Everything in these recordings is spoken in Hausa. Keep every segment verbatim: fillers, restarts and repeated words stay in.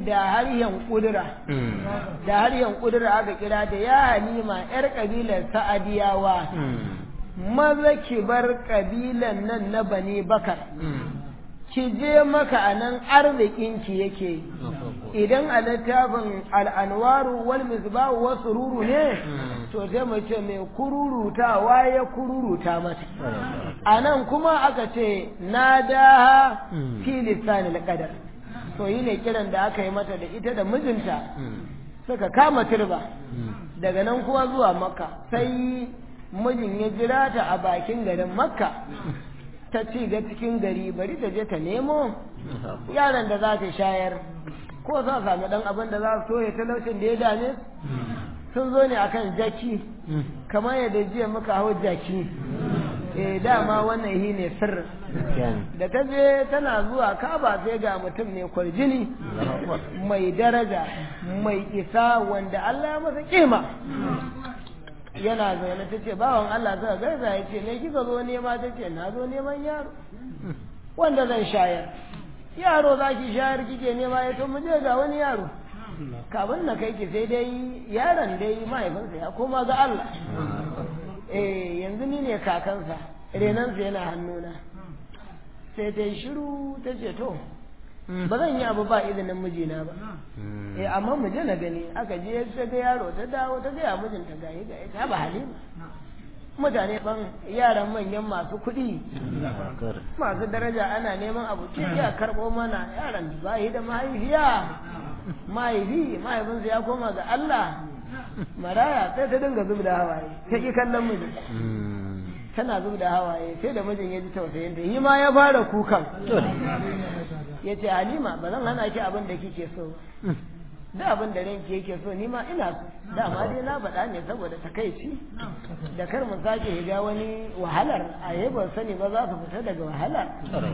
da harshen kudura da harshen kudura aka kira da ya halima yar kabilar sa'adiyawa maza ki bar kabilan nan na bani bakar ki je maka anan arzikin ki yake idan a littafin al'anwaru wal misbahu wa sururu ne to sai mu ce mai kururutawa ya kururuta mata anan kuma aka ce nadaha fi lisanil qadar to yi ne kiran da aka yi mata da ita da mijinta suka kama turba daga nan kuma zuwa makka sai mijin ya jira ta a bakin garin makka ta ci ga cikin gari bari ta je ta nemo yaran da za ta shayar ko za sami dan abin da za su toye talaucin da ya dame sun zo ne akan jaki kamar yadda jiya muka hau jaki eh dama wannan hi ne sirri da ta je tana zuwa kaba sai ga mutum ne kwarjini mai daraja mai isa wanda Allah ya masa kima yana zaune ta ce bawan Allah zai gaisa ya ce ne kika zo nema ta ce na zo neman yaro wanda zan shayar yaro za ki shayar kike nema ya to muje ga wani yaro kafin na kai ki sai dai yaron dai mahaifinsa ya koma ga Allah eh yanzu ni ne kakansa renansa yana hannuna sai ta yi shiru ta ce to ba zan yi abu ba izinin mijina ba eh amma mu je na gani aka je ta ga yaro ta dawo ta ga mijinta ga yi ga ita ba halima mutane ban yaran manyan masu kuɗi masu daraja ana neman abu ce ya karɓo mana yaran ba yi da mahaifiya mahaifi mahaifinsa ya koma ga Allah maraya sai ta dinga zub da hawaye ta ƙi kallon mijin tana zub da hawaye sai da mijin ya ji tausayin ta yi ma ya fara kukan ya ce halima ba zan hana ki abin da kike so da abin da ranki yake so ni ma ina so dama dai na faɗa ne saboda takaici da kar mu sake higa wani wahalar a yi ban sani ba za su fita daga wahala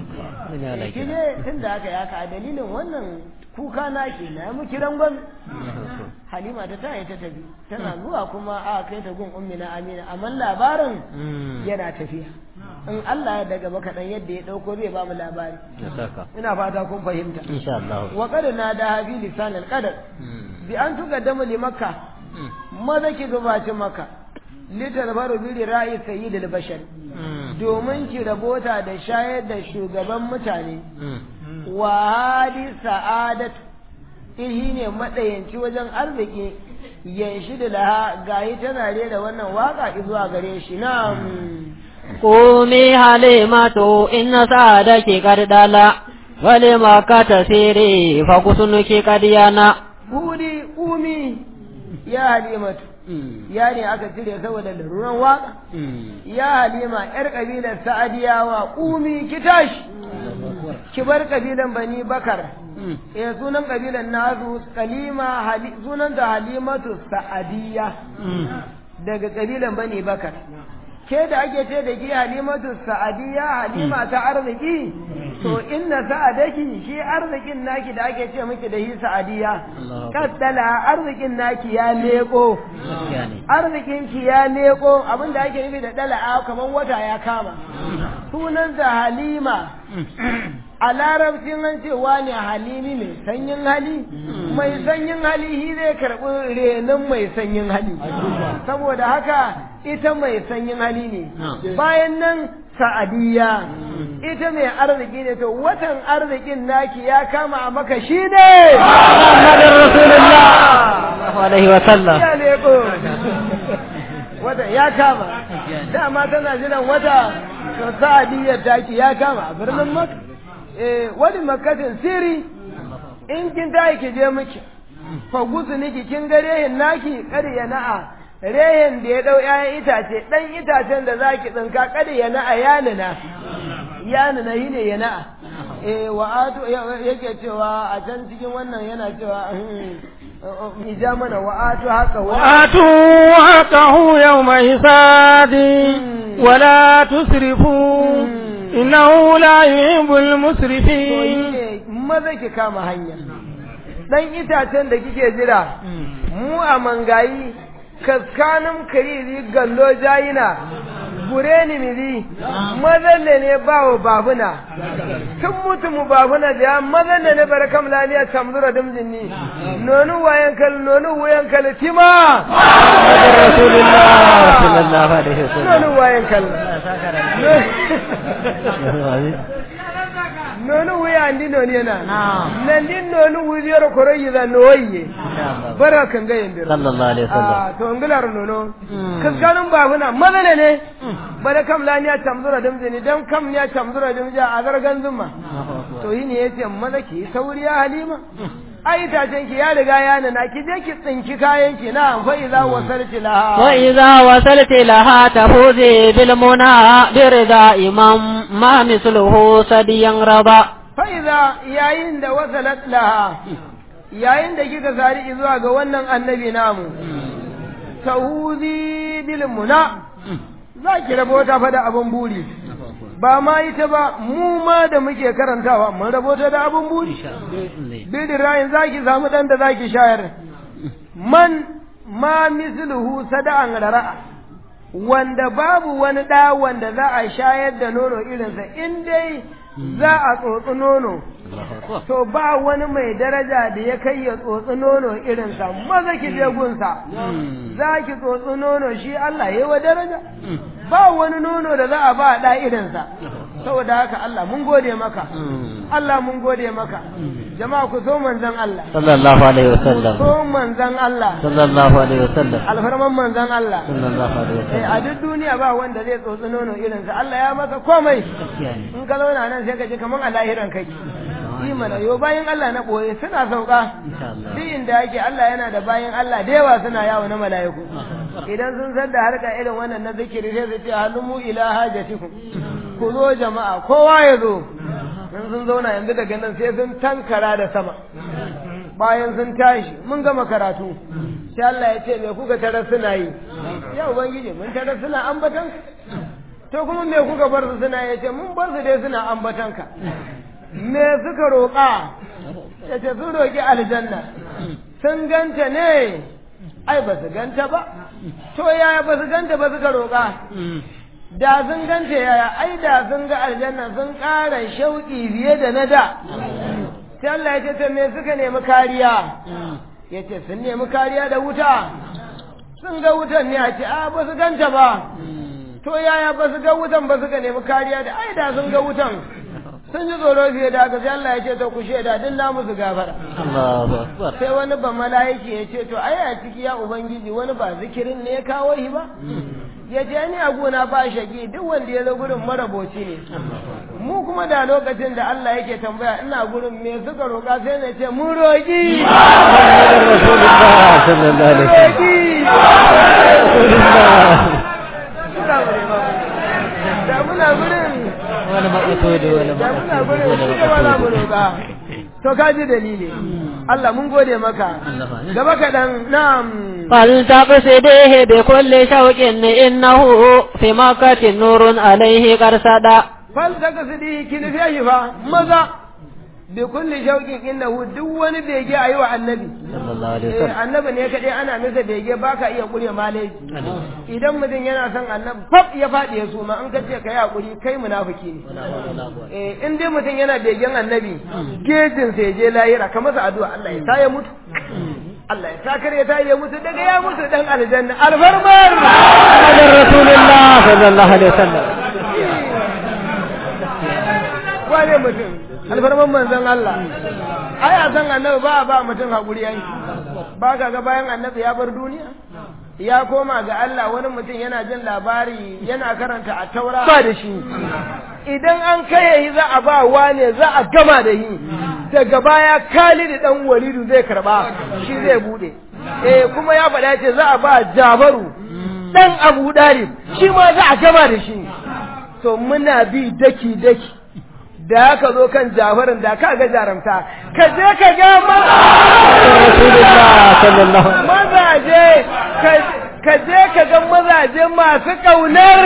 ki ne tun da aka yaka a dalilin wannan kuka na ke na mu kiran gwan halima ta tayi ta tafi tana zuwa kuma a kai ta gun ummina amina amma labarin yana tafiya in Allah ya daga baka dan yadda ya dauko zai ba mu labari ina fata kun fahimta insha Allah wa qad nada bi lisan al-qadar bi an tuqaddamu li makka maza ki gabaci makka litarbaru bi ra'i sayyid al-bashar domin ki rabota da shayar da shugaban mutane wa hadi sa'adat ihi ne madayanci wajen arziki yanshi da laha gayi tana da wannan waka zuwa gare shi na'am قومي حليمة إن سعدك قد دلا ولما كتسيري فقسنك قد ينا قولي قومي يا حليمة ya ne aka cire saboda laruran waka ya halima yar kabilar sa'adiyawa kumi ki tashi ki bar kabilan bani bakar eh sunan kabilan nasu kalima sunan da halimatu sa'adiyya daga kabilan bani bakar ke da ake ce da ki halimatu sa'adiyya halima ta arziki to inna sa'adaki shi arzikin naki da ake ce miki da hi sa'adiyya kaddala arzikin naki ya leko arzikin ki ya leko abinda ake nufi da dala kaman wata ya kama sunan da halima a larabcin an ce wani halimi mai sanyin hali mai sanyin hali shi zai karɓi renon mai sanyin hali saboda haka ita mai sanyin hali ne bayan nan sa'adiyya ita mai arziki ne to watan arzikin naki ya kama a maka shi ne Muhammadin Rasulullah alaihi wa sallam ya leko wata ya kama dama tana jiran wata to sa'adiyyar taki ya kama a birnin Makka eh wani makatin siri in kin tayi ki je miki fa gusu niki kin ga rehin naki kada ya na'a rehin da ya dau ƴaƴan itace dan itacen da zaki tsinka kada ya na'a ya nuna ya nuna shine ya na'a eh wa atu yake cewa a can cikin wannan yana cewa ija mana wa atu haka wa atu haqahu yawma hisadi wala tusrifu innahu la yuhibbul musrifin maza ki kama hanya dan itacen da kike jira mu a mangayi kaskanin kariri gallo jayina gure ni miri mazalle ne bawo babuna tun mutu mu babuna da ya mazalle ne barakam laliya tamzura dumjinni nonu wayan kal nonu wayan kal tima rasulullah sallallahu alaihi wasallam nonu wayan kal nonu wuya andi noni yana nan din nonu wuziyar koroyi za noye barakan ga yin sallallahu alaihi wasallam ah to angular nono kaskanun babuna mazale ne bada kam la niya tamzura dumjini dan kam niya tamzura dumja a zargan zumma to yi ne yace maza ki sauriya halima ai tacen ki ya riga ya nana ki je ki tsinki kayan ki na fa iza wasalti laha wa iza wasalti laha tafuzi bil muna birda imam ma misluhu sadiyan raba fa iza yayin da wasalat laha yayin da kika sari zuwa ga wannan annabi namu tahuzi bil muna za ki rabota fa da abun buri ba ma ita ba mu ma da muke karantawa mun rabota da abun buri bidin rayin zaki samu dan da zaki shayar man ma misluhu sada'an rara'a wanda babu wani da wanda za a shayar da nono irinsa in dai za a tsotsi nono to ba wani mai daraja da ya kai ya tsotsi nono irinsa maza ki je gunsa za ki tsotsi nono shi Allah ya yi wa daraja ba wani nono da za a ba da irinsa saboda haka Allah mun gode maka Allah mun gode maka jama'a ku so manzon Allah sallallahu alaihi wasallam so manzon Allah sallallahu alaihi wasallam alfarman manzon Allah sallallahu alaihi wasallam a duk duniya ba wanda zai tsotsi nono irinsa Allah ya masa komai in ka zauna nan sai ka ji kaman a lahiran kai imana yo bayan Allah na boye suna sauka duk inda yake Allah yana da bayan Allah da yawa suna yawo na mala'iku idan sun san da harka irin wannan na zikiri sai su ce halumu ila hajatikum ku zo jama'a kowa ya zo in sun zauna yanzu daga nan sai sun tankara da sama bayan sun tashi mun gama karatu sai Allah ya ce me kuka tarar suna yi ya ubangiji mun tarar suna ambatan to kuma me kuka bar su suna ya ce mun bar su dai suna ambatan ka me suka roƙa ya ce sun roƙi aljanna sun ganta ne ai ba su ganta ba to yaya ba su ganta ba suka roƙa da sun ganta yaya ai da sun ga aljanna sun ƙara shauƙi fiye da na da sai Allah ya ce to me suka nemi kariya ya ce sun nemi kariya da wuta sun ga wutan ne a ce a ba su ganta ba to yaya ba su ga wutan ba suka nemi kariya da ai da sun ga wutan sun ji tsoro fiye da haka sai Allah ya ce to ku shaida din na musu gafara Allahu akbar sai wani ba mala'iki ya ce to ai a ciki ya ubangiji wani ba zikirin ne ya kawo shi ba ya ce ni a gona ba shaki duk wanda ya zo gurin maraboci ne mu kuma da lokacin da Allah yake tambaya ina gurin me suka roƙa sai na ce mun roƙi Rasulullah sallallahu alaihi wasallam da muna gurin wani makaso da wani makaso to kaji dalili Allah mun gode maka gaba kaɗan na'am فلتقصده بكل شوق إنه في مكة نور عليه قرصدا فلتقصده كنفيه فا ماذا بكل شوق إنه دون بيجي أيوة النبي صلى الله عليه وسلم النبي ne kadai ana masa bege baka iya kure malai idan mutum yana son annabi fab ya fadi ya suma an kace kai hakuri kai munafiki ne eh in dai mutum yana begen annabi gejin sai je lahira ka masa addu'a Allah ya sa ya mutu Allah ya sa kare ta ya mutu daga ya mutu dan aljanna alfarmar rasulullah sallallahu alaihi wasallam wane mutum alfarman manzon Allah ai a san annabi ba ba mutum hakuri yayi ba ka ga bayan annabi ya bar duniya ya koma ga Allah wani mutum yana jin labari yana karanta a taura ba da shi idan an kai za a ba wane za a gama da shi daga baya Khalid dan Walidu zai karba shi zai bude eh kuma ya faɗa ce za a ba Jabaru dan Abu Dalib shi ma za a gama da shi to muna bi daki daki da ka zo kan Jafarin da ka ga jaramta ka je ka ga mazaje ka je ka ga mazaje masu kaunar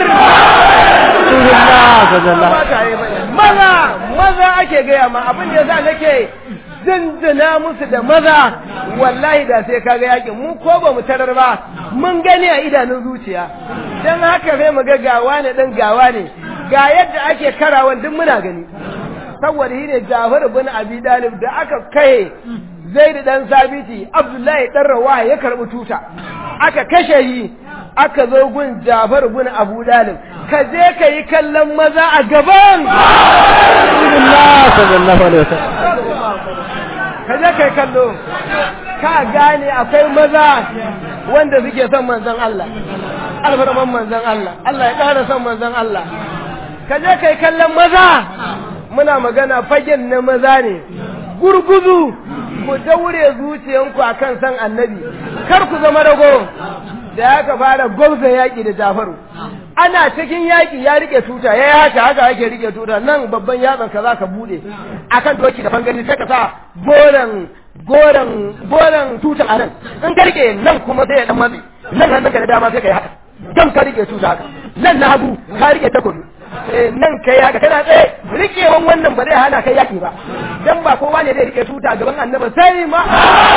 maza maza ake gaya ma abin da yasa nake jinjina musu da maza wallahi da sai kaga yakin mu ko ba mu tarar ba mun gani a idanun zuciya dan haka sai mu ga gawa ne dan gawa ne ga yadda ake karawan duk muna gani saboda shi ne Jafar ibn Abi Talib da aka kai Zaid dan Sabiti Abdullahi dan Rawaha ya karbi tuta aka kashe shi aka zo gun Jafar ibn Abu Talib ka je ka yi kallon maza a gaban Rasulullah sallallahu alaihi wasallam ka je ka yi kallo ka gane akwai maza wanda suke son manzon Allah alfarman manzon Allah Allah ya ƙara son manzon Allah ka je ka yi kallon maza muna magana fagen na maza ne gurguzu ku daure zuciyanku akan san annabi kar ku zama rago da aka fara gwamza yaƙi da Jafaru ana cikin yaƙi ya rike tuta ya yi haka haka ake rike tuta nan babban yatsan ka za ka buɗe akan doki da bangare sai ka sa goran goran goran tuta a nan in ka rike nan kuma sai ya dan matsi nan hannun ka da dama sai ka yi haka dan ka rike tuta haka nan na hagu ka rike takobi nan kai haka kana tsaye rikewan wannan ba zai hana kai yaki ba dan ba kowa ne zai rike tuta gaban annabi sai ma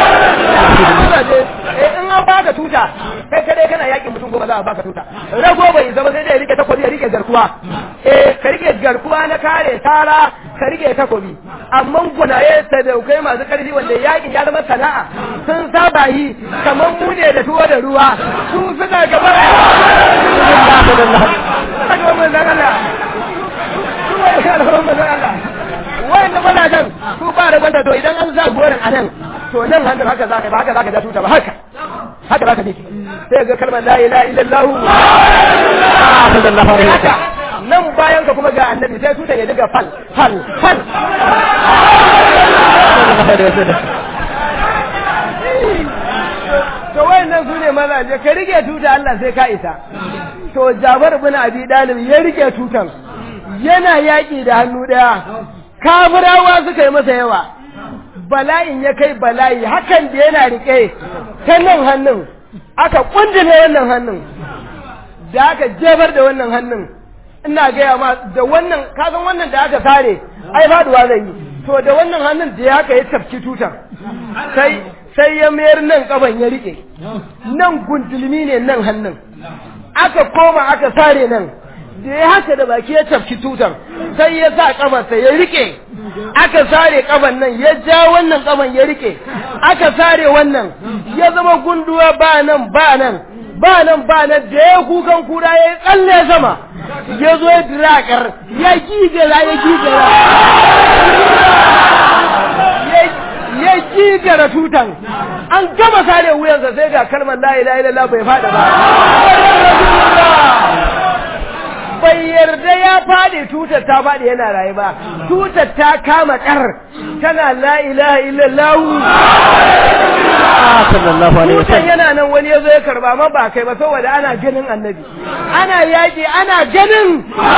in an baka tuta kai kadai kana yaki mutum ko ba za a baka tuta rago bai zama sai dai rike takobi ya rike garkuwa eh ka rike garkuwa na kare tara ka rike takobi amma gunaye ta daukai masu karfi wanda yakin ya zama sana'a sun saba yi kamar mu ne da tuwo da ruwa su suna gaba wanda mazajen su ba da gwanda to idan an za gorin a nan to nan hannun haka za ka ba haka za ka ja tuta ba haka haka za ka ne sai ga kalmar la ilaha illallah haka nan bayan ka kuma ga annabi sai tuta ya diga fal fal fal to wayannan su ne mazaje ka rike tuta Allah sai ka isa to Jafar ibn Abi Talib ya rike tutan yana yaki da hannu daya kafirawa suka yi masa yawa bala'in ya kai bala'i hakan da yana rike ta nan hannun aka kundine wannan hannun da aka jebar da wannan hannun ina gaya ma da wannan kasan wannan da aka sare ai faduwa zai yi to da wannan hannun da haka ya tafki tutan sai sai ya mayar nan kaban ya rike nan guntulmi ne nan hannun aka koma aka sare nan da ya haka da baki ya tafki tutan sai ya sa kafarsa ya rike aka sare kaban nan ya ja wannan kaban ya rike aka sare wannan ya zama gunduwa ba nan ba nan ba nan ba nan da ya kukan kura ya tsalle sama ya zo ya dirakar ya gigara ya gigara ya gigara tutan an gama sare wuyansa sai ga kalmar la ilaha illallah bai fada ba bai yarda ya fadi tutar ta fadi yana raye ba tutar ta kama kar tana la ilaha illallah sallallahu alaihi wasallam yana nan wani yazo ya karba ma ba kai ba saboda ana ganin annabi ana yaki ana ganin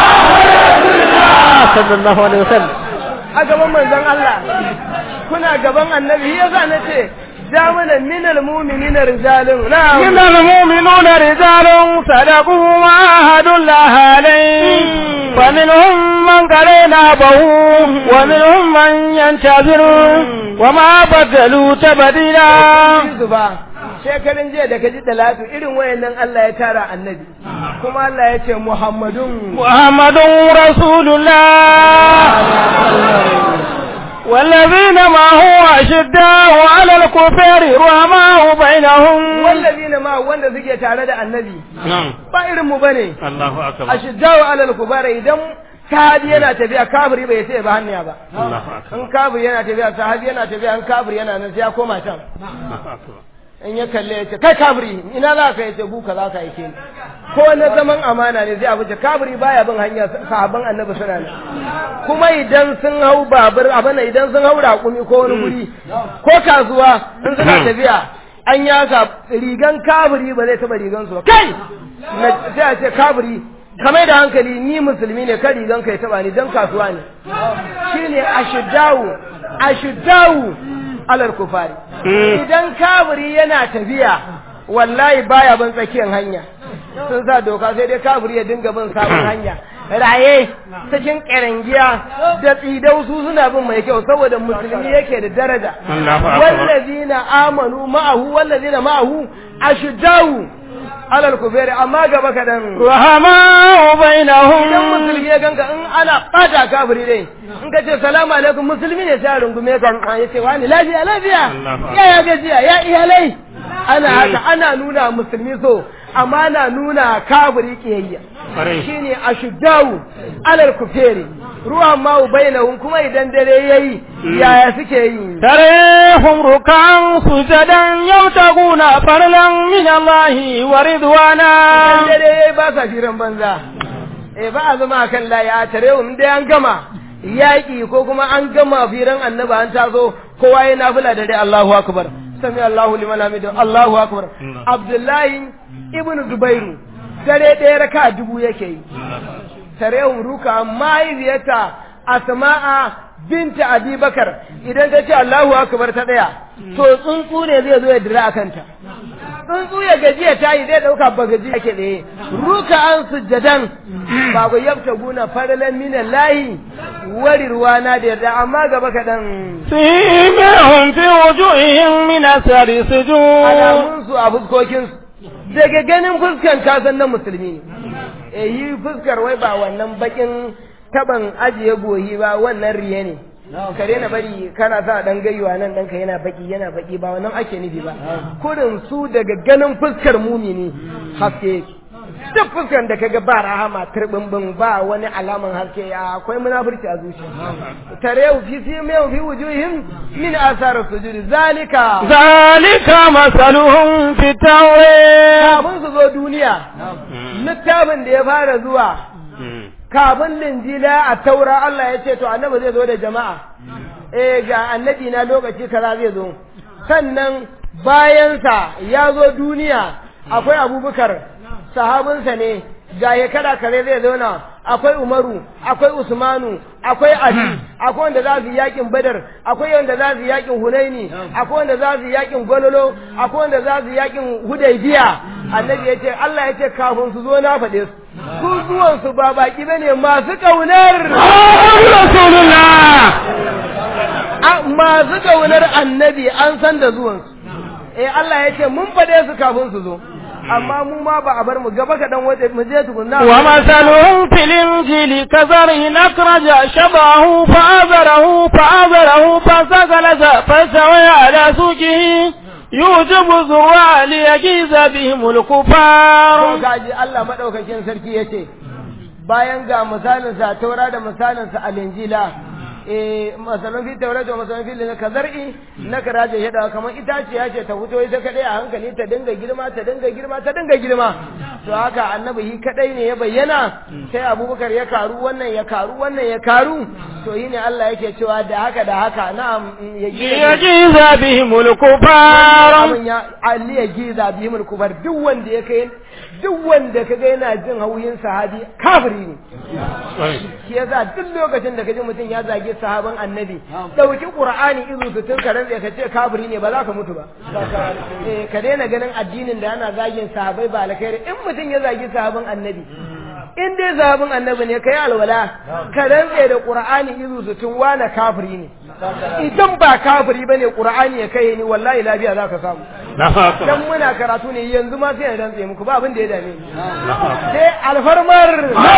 sallallahu alaihi wasallam a gaban manzon Allah kuna gaban annabi yasa nace جامنا من المؤمنين رجال نعم من المؤمنون رجال صدقوا ما عاهدوا الله عليه فمنهم من قرينا به ومنهم من ينتظر وما بدلوا تبديلا shekarun jiya da kaji talatu irin wayannan Allah ya tara annabi kuma Allah ya ce Muhammadun Muhammadun Rasulullah والذين ما هو أشداء على الكفار رحماء بينهم والذين ما هو wanda suke tare da annabi ba irin mu bane Allahu akbar ashiddau ala al-kufar idan sahabi yana tafiya kafiri bai sai ba hanya ba Allahu akbar in kafiri yana tafiya sahabi yana tafiya in kafiri yana nan sai ya koma can Allahu akbar in ya kalle ya ce kai kafiri ina za ka yace buka za ka yake ko na zaman amana ne zai abuja kafiri baya bin hanya sahabban annabi suna nan kuma idan sun hau babur abana idan sun hau raƙumi ko wani guri ko kasuwa in suna tafiya an yaka rigan kafiri ba zai taba rigan su ba kai sai a ce kafiri kamar da hankali ni musulmi ne kan rigan ka ya taba ni dan kasuwa ne shine ashiddau ashiddau alal kufari idan kafiri yana tafiya wallahi baya ban tsakiyar hanya sun sa doka sai dai kafiri ya dinga bin sabon hanya raye cikin karangiya da tsidau su suna bin mai kyau saboda musulmi yake da daraja wallazina amanu ma'ahu wallazina ma'ahu ashiddau alal kufari amma gaba kadan rahama bainahum idan musulmi ya ganka in ana bata kafiri dai in ka ce salamu alaikum musulmi ne sai rungume kan ya ce wani lafiya lafiya ya ya gajiya ya iyalai ana haka ana nuna musulmi so amma na nuna kafiri kiyayya shine ashuddau alal kufari ruwan ma bainahum kuma idan dare yayi yaya suke yi tarehum rukan sujadan yawtaguna farlan min Allah wa ridwana idan dare yayi ba sa firan banza eh ba a zama kan laya tarehum dai an gama yaki ko kuma an gama firan annabi an tazo kowa yana nafila da dai Allahu akbar sami Allahu liman hamidu Allahu akbar Abdullahi ibn Zubairu dare ɗaya raka dubu yake yi tarehum ruka mahaifiyarta Asma'a binta Abi Bakar idan ta ce Allahu akbar ta daya to tsuntsu ne zai zo ya dira akan ta tsuntsu ya gajiya ta yi zai dauka ba gaji yake tsaye ruka an sujjadan ba ku yabta guna faralan minan lahi wari ruwana da yarda amma gaba kaɗan simihum fi wujuhihim min asari sujud alamun su a fuskokin su daga ganin fuskan kasan na musulmi ne eh yi fuskar wai ba wannan bakin taban ajiye goyi ba wannan riye ne ka daina bari kana sa dan gayuwa nan danka yana baki yana baki ba wannan ake nufi ba kurin su daga ganin fuskar mumini haske duk fuskar da kaga ba rahama turbimbin ba wani alaman haske akwai munafurci a zuciya tarewu fi simewu fi wujuhim min asar sujud zalika zalika masaluhum fi tawrat kafin su zo duniya littafin da ya fara zuwa kafin linjila a taura Allah ya ce to annabi zai zo da jama'a eh ga annabi na lokaci kaza zai zo sannan bayansa ya zo duniya akwai abubakar sahabinsa ne ga ya kada kare zai zauna akwai umaru akwai usmanu akwai ali akwai wanda za su yakin badar akwai wanda za su yakin hunaini akwai wanda za su yakin gwalolo akwai wanda za su yakin hudaybiya annabi ya ce Allah ya ce kafin su zo na faɗe su su zuwan su ba baki bane masu kaunar rasulullah masu kaunar annabi an san da zuwan su eh Allah ya ce mun faɗe su kafin su zo amma mu ma ba a bar mu gaba kaɗan waje mu je tukunna wa masaluhum fil injili kazarhin akraja shabahu fa'azarahu fa'azarahu fasagalaza fasawaya ala suqihi yujibu zuwa li yajiza bihim al-kufar gaji Allah madaukakin sarki yace bayan ga misalin sa taura da misalin sa al-injila eh masalan fi taura da masalan fi lina kazar'i na karaje yada kamar itaciya ce ta fito ita kadai a hankali ta dinga girma ta dinga girma ta dinga girma to haka annabi hi kadai ne ya bayyana sai Abubakar ya karu wannan ya karu wannan ya karu to yi ne Allah yake cewa da haka da haka na'am ya jiza bihimul kufar amin ya Ali ya jiza bihimul kufar duk wanda ya kai duk wanda kaga yana jin hauyin sahabi kafiri ne shi yasa duk lokacin da kaji mutum ya zage sahaban annabi dauki qur'ani izu sutun ka rantsa ka ce kafiri ne ba za ka mutu ba eh ka daina ganin addinin da ana zagin sahabai ba alkhairi in mutum ya zagi sahaban annabi in dai sahabin annabi ne kai alwala ka rantsa da qur'ani izu sutun wani kafiri ne idan ba kafiri bane qur'ani ya kai ni wallahi lafiya za ka samu dan muna karatu ne yanzu ma sai ya rantsa muku ba abin da ya dame ni sai alfarmar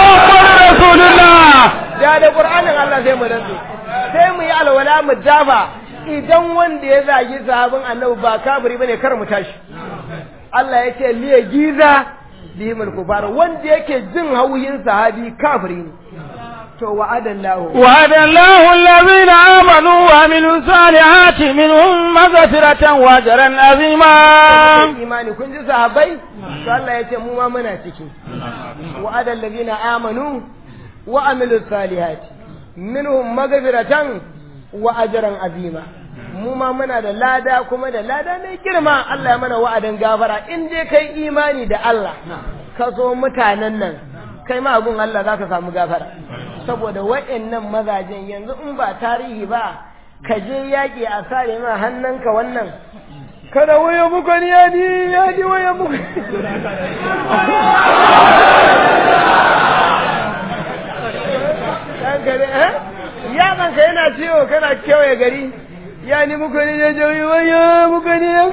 rasulullah da da qur'anin Allah sai mu rantsa sai mu yi alwala mu dafa idan wanda ya zagi sahabin annabi ba kafiri bane kar mu tashi Allah ya ce liya giza bihimul kufar wanda yake jin hauyin sahabi kafiri ne to wa'adallahu wa'adallahu allazina amanu wa amilus salihati minhum maghfiratan wa ajran azima imani kun ji sahabbai to Allah ya ce mu ma muna ciki wa'adal ladina amanu wa amilus salihati minhum maghfiratan wa ajran azima mu ma muna da lada kuma da lada mai girma Allah ya mana wa'adin gafara in je kai imani da Allah ka so mutanen nan kai ma gun Allah zaka samu gafara saboda wa'annan mazajen yanzu in ba tarihi ba ka je yaki a sare ma hannanka wannan kada waya muku ni yadi yadi waya muku ka ne eh ya kan ka yana ciwo kana kewaye gari ya ni muku ne ya jawi waya muku ne ya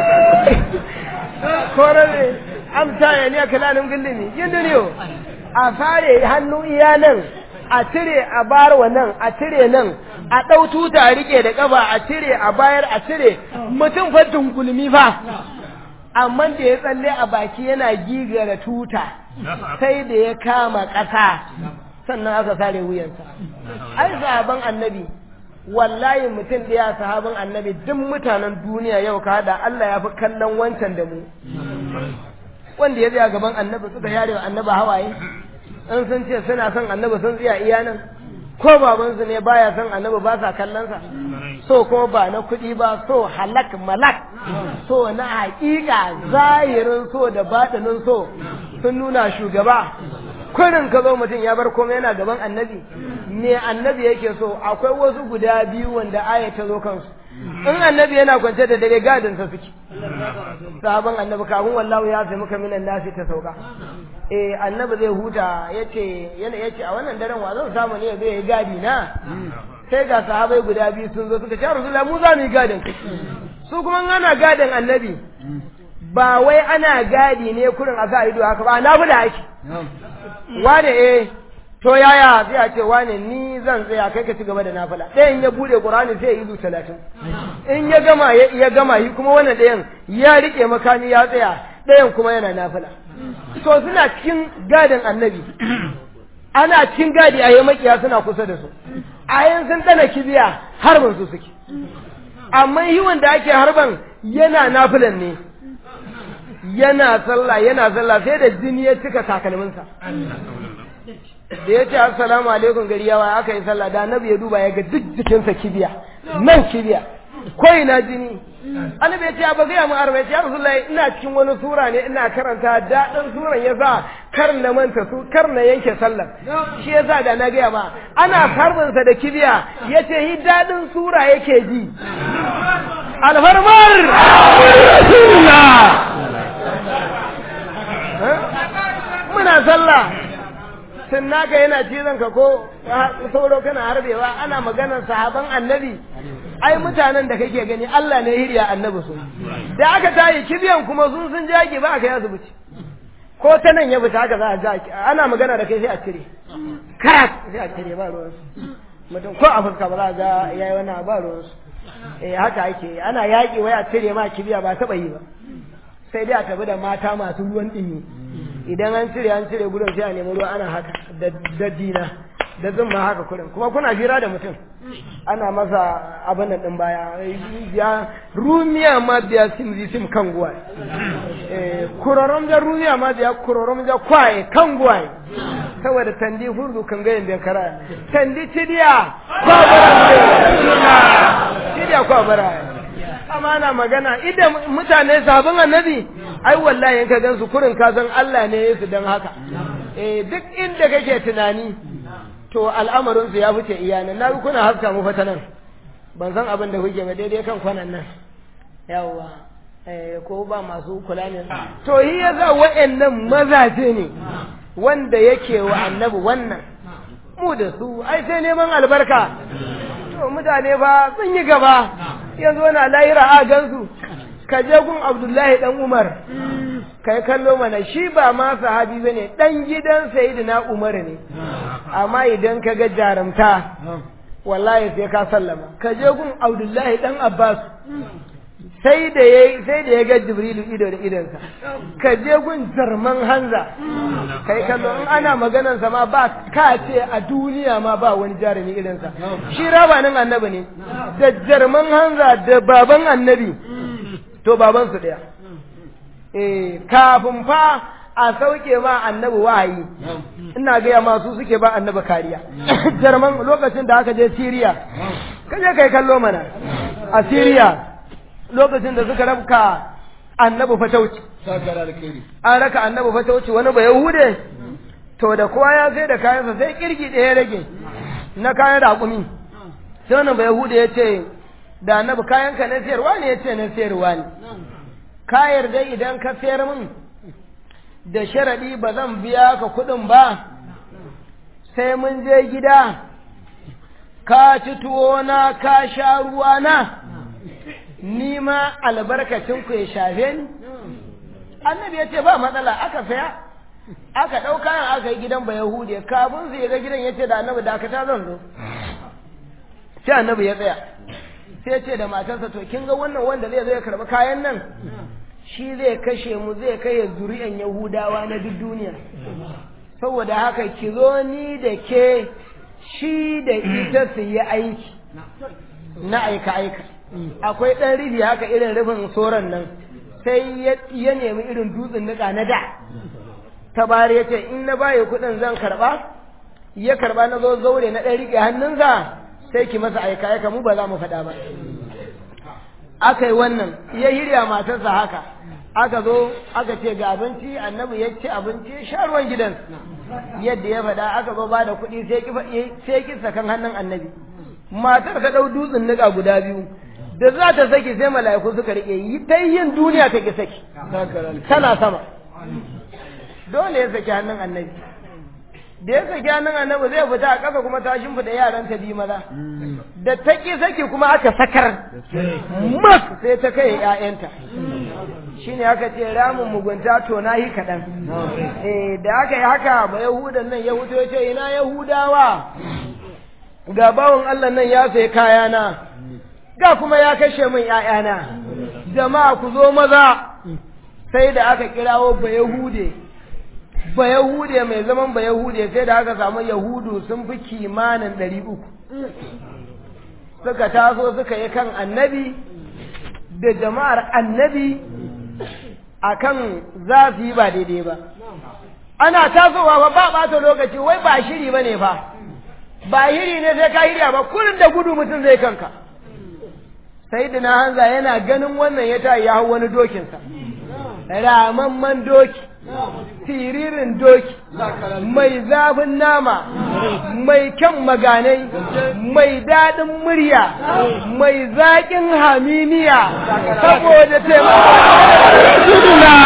korare amsa ya ne kalanin gillimi yin duniyo a fare hannu iya nan a cire a bar wannan a cire nan a ɗau tuta a rike da ƙafa a cire a bayar a cire mutum fa dunkulmi fa amma da ya tsalle a baki yana gigara tuta sai da ya kama ƙasa sannan aka sare wuyansa ai sahaban annabi wallahi mutum ɗaya sahaban annabi duk mutanen duniya yau ka da Allah ya fi kallon wancan da mu wanda ya tsaya gaban annabi suka yare wa annabi hawaye in sun ce suna son annabi sun tsaya iya nan ko babansu ne baya son annabi ba sa kallonsa so ko ba na kuɗi ba so halak malak so na haƙiƙa zahirin so da baɗinin so sun nuna shugaba kurin ka zo mutum ya bar komai yana gaban annabi ne annabi yake so akwai wasu guda biyu wanda aya ta zo kansu in annabi yana kwance da dare gadinsa suke sahaban annabi kafin wallahu ya sai muka minan nasi ta sauka eh annabi zai huta yace yana yace a wannan daren wa zan samu ne zai yi gadi na sai ga sahabai guda biyu sun zo suka ce Rasulullah mu za mu yi gadin su kuma ana gadin annabi ba wai ana gadi ne kurin a sa ido haka ba na fi da ake wane eh to yaya sai a ce wane ni zan tsaya kai ka ci gaba da nafila ɗayan ya bude Qur'ani sai ya izu talatin in ya gama ya gama yi kuma wannan ɗayan ya rike makami ya tsaya ɗayan kuma yana nafila to suna cikin gadin annabi ana cikin gadi a yi makiya suna kusa da su a yin sun dana kibiya harban su suke amma yi wanda ake harban yana nafilan ne yana sallah yana sallah sai da jini ya cika takalminsa da ya ce assalamu alaikum gari yawa aka yi sallah da annabi ya duba ya ga duk jikinsa kibiya nan kibiya ko ina jini annabi ya ce ba ga mu arba ya ce rasulullahi ina cikin wani sura ne ina karanta daɗin suran ya sa kar na manta su kar na yanke sallar shi ya sa da na gaya ma ana farbinsa da kibiya ya ce hi daɗin sura yake ji alfarmar muna sallah sun naka yana cizon ka ko sauro kana harbewa ana maganar sahaban annabi ai mutanen da kake gani Allah ne hiriya annabi su da aka tayi kibiyan kuma sun sun jaki ba aka yasu buci ko ta nan ya fita haka za a jaki ana magana da kai sai a cire karat sai a cire ba ruwan mutum ko a fuska ba za a ga yayi wannan ba ruwan eh haka ake ana yaki wai a cire ma kibiya ba taba yi ba sai dai a tabi da mata masu ruwan dimi idan an cire an cire gudun sai a nemi ruwa ana haka da dina da zumma haka kurin kuma kuna jira da mutum ana masa abin da din baya ya rumiya ma biya sim sim kan guwa eh kurorom da rumiya ma biya kurorom da kwaye kan guwa saboda tandi hurdu kan ga yanda kara tandi tidiya ba bara tidiya ko bara amma ana magana idan mutane sabon annabi ai wallahi in ka gansu kurin ka san Allah ne ya su dan haka eh duk inda kake tunani to al'amarin su ya fice iyanan na kuna haska mu fata nan ban san abin da kuke ba daidai kan kwanan nan yawa eh ko ba masu kula ne to yi yaza wa'annan mazaje ne wanda yake wa annabi wannan mu da su ai sai neman albarka to mutane ba sun yi gaba yanzu wani lahira a gansu ka je gun Abdullahi dan Umar kai kallo mana shi ba ma sahabi bane dan gidan Sayyidina Umar ne amma idan ka ga jarumta wallahi sai ka sallama ka je gun Abdullahi dan Abbas sai da yayi sai da ya ga Jibrilu ido da idansa ka je gun Jarman Hanza kai kallo in ana maganar sa ma ba ka ce a duniya ma ba wani jarumi irinsa shi rabanin annabi ne da Jarman Hanza da baban annabi to baban su daya eh kafin fa a sauke ma annabi wahayi ina ga ya masu suke ba annabi kariya Jarman lokacin da aka je Syria kaje kai kallo mana a Syria lokacin da suka rabka annabi fatauci an raka annabi fatauci wani ba yahude to da kowa ya sai da kayansa sai kirgi ɗaya rage na kayan raƙumi sai wani ba yahude ya ce da annabi kayanka na sayarwa ne ya ce na sayarwa ne ka yarda idan ka sayar min da sharaɗi ba zan biya ka kuɗin ba sai mun je gida ka ci tuwo na ka sha ruwa na ni ma albarkacin ku ya shafe ni annabi ya ce ba matsala aka saya aka ɗau kayan aka yi gidan Bayahude kafin su ga gidan ya ce da annabi dakata zan zo sai annabi ya tsaya sai ce da matarsa to kin ga wannan wanda zai zo ya karɓi kayan nan shi zai kashe mu zai kai zuri'an Yahudawa na duk duniya saboda haka ki zo ni da ke shi da ita su yi aiki na aika aika akwai ɗan rufi haka irin rufin soran nan sai ya nemi irin dutsen nika na da ta bari ya ce in na baye kuɗin zan karɓa ya karɓa na zo zaure na ɗan riƙe hannunsa sai ki masa aika aika mu ba za mu faɗa ba aka yi wannan ya hirya matarsa haka aka zo aka ce ga abinci annabi ya ci abinci ya sha ruwan gidan yadda ya faɗa aka zo ba da kuɗi sai ki sakan hannun annabi matar ta ɗau dutsen niƙa guda biyu da za ta saki sai mala'iku suka riƙe yi ta yin duniya ta ki saki tana sama dole ya saki hannun annabi da ya saki hannun annabi zai fita a ƙasa kuma ta shimfiɗa yaran ta biyu maza da ta ƙi saki kuma aka sakar mas sai ta kai ƴaƴanta shine aka ce ramin mugunta to na yi kaɗan eh da aka yi haka ba yahudan nan ya huto ya ce ina yahudawa ga bawon Allah nan ya sai kayana ga kuma ya kashe min ƴaƴana jama'a ku zo maza sai da aka kirawo ba yahude ba yahude mai zaman ba yahude sai da aka samu yahudu sun fi kimanin ɗari uku suka taso suka yi kan annabi da jama'ar annabi akan za su yi ba daidai ba ana tasowa ba ba ɓata lokaci wai ba shiri ba ne fa ba hiri ne sai ka hirya ba kullum da gudu mutum zai kanka sai da na hanza yana ganin wannan ya ta ya hau wani dokinsa ramamman doki tiririn doki mai zafin nama mai kyan maganai mai daɗin murya mai zaƙin haminiya saboda taimaka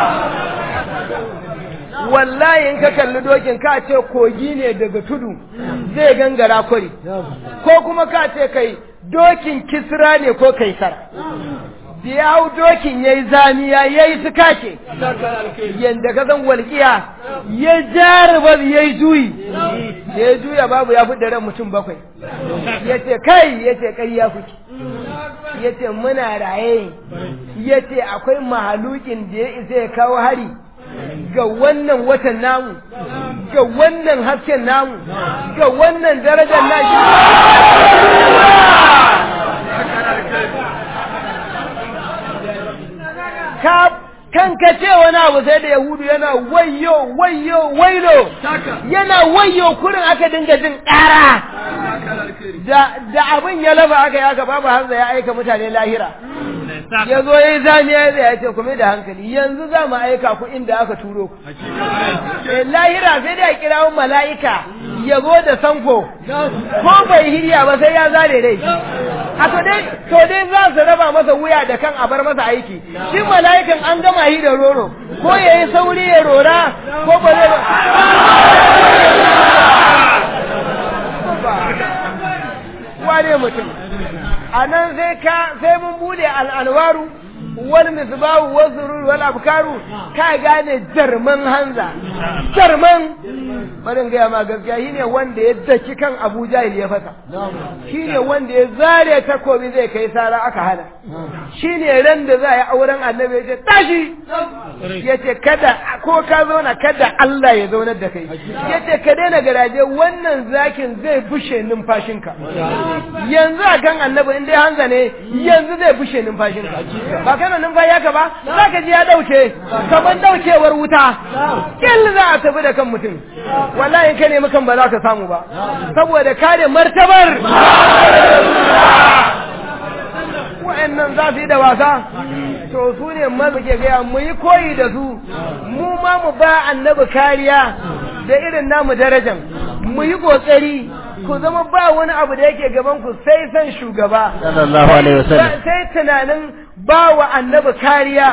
wallahi in ka kalli dokin ka ce kogi ne daga tudu zai gangara kwari ko kuma ka ce kai dokin kisra ne ko kaisar da ya hau dokin ya yi zamiya ya yi suka ce yadda ka zan walƙiya ya jarabar ya yi juyi ya yi juya babu ya fi ran mutum bakwai ya ce kai ya ce kai ya fuki ya ce muna raye ya ce akwai mahalukin da ya isa ya kawo hari ga wannan watan namu ga wannan hasken namu ga wannan darajar nashi ka kanka ce wani abu sai da yahudu yana wayo wayo wailo yana wayo kurin aka dinga jin ƙara da abin ya laba aka yi aka babu hanza ya aika mutane lahira ya zo ya yi zamiya ya ce kuma da hankali yanzu za mu aika ku inda aka turo ku lahira sai da ya kira mala'ika ya zo da sanko ko bai hirya ba sai ya zare dai a to dai to dai za su raba masa wuya da kan a bar masa aiki shi mala'ikan an gama hi da roro ko ya yi sauri ya rora ko ba zai wane mutum a nan sai ka sai mun bude al'anwaru wal misbahu wal zurur wal abkaru ka gane jarman hanza jarman barin ga ma gaskiya shine wanda ya daki kan Abu Jahil ya fasa shine wanda ya zare takobi zai kai sara aka hana shine ran da za ya auren Annabi ya ce tashi yace kada ko ka zauna kada Allah ya zaunar da kai yace ka daina garaje wannan zakin zai bushe numfashinka yanzu a kan Annabi in dai hanza ne yanzu zai bushe numfashinka ba kana numfashi haka ba zaka ji ya dauke kaman daukewar wuta kin za a tafi da kan mutum wallahi ka nemi kan ba za ka samu ba saboda kare martabar wa'annan za su yi da wasa to su ne mazu ke gaya mu yi koyi da su mu ma mu ba annabi kariya da irin namu darajan mu yi kokari ku zama ba wani abu da yake gaban ku sai san shugaba sallallahu alaihi wasallam sai tunanin ba wa annabi kariya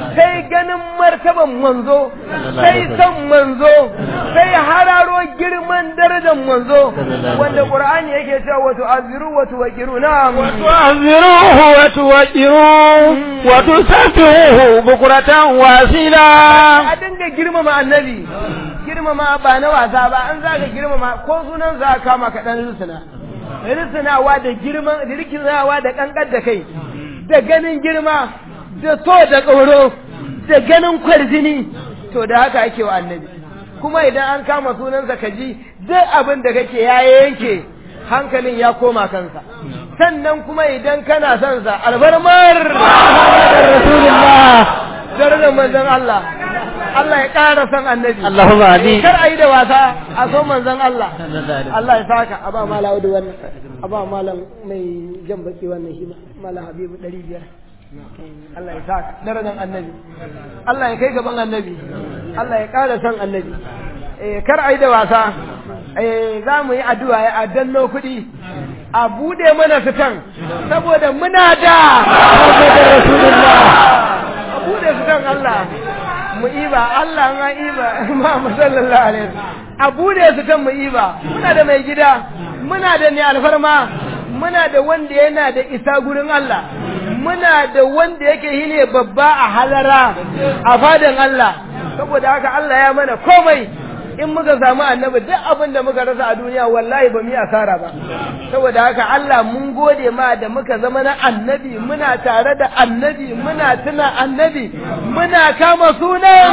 sai ganin martaban manzo sai san manzo sai hararo girman darajar manzo wanda qur'ani yake cewa wato aziru wato waqiru na'am wato aziruhu wato waqiru wato safihu bukuratan wasila a dinga girmama annabi girmama ba na wasa ba an zaka girmama ko sunan za ka kama ka dan rusuna rusunawa da girman da rikinawa da kankar da kai da ganin girma da so da tsoro da ganin kwarjini to da haka ake wa annabi kuma idan an kama sunansa ka ji duk abin da kake ya yanke hankalin ya koma kansa sannan kuma idan kana son sa albarmar rasulullah darajar manzon Allah Allah ya ƙara son annabi Allahumma amin kar ayi da wasa a so manzon Allah Allah ya saka a ba mala wadu wannan a ba malam mai jan baki wannan shi malam Habibu ɗari biyar Allah ya saka darajar annabi Allah ya kai gaban annabi Allah ya ƙara son annabi eh kar ayi da wasa eh za mu yi addu'a ya danno kuɗi a bude mana fitan saboda muna da rasulullah a bude fitan Allah mu iba Allah ma iba Muhammad sallallahu alaihi wasallam a bude fitan mu iba muna da mai gida muna da ne alfarma muna da wanda yana da isa gurin Allah muna da wanda yake hine babba a halara a fadan Allah saboda haka Allah ya mana komai in muka samu annabi duk abin da muka rasa a duniya wallahi ba mu yi asara ba saboda haka Allah mun gode ma da muka zama na annabi muna tare da annabi muna tuna annabi muna kama sunan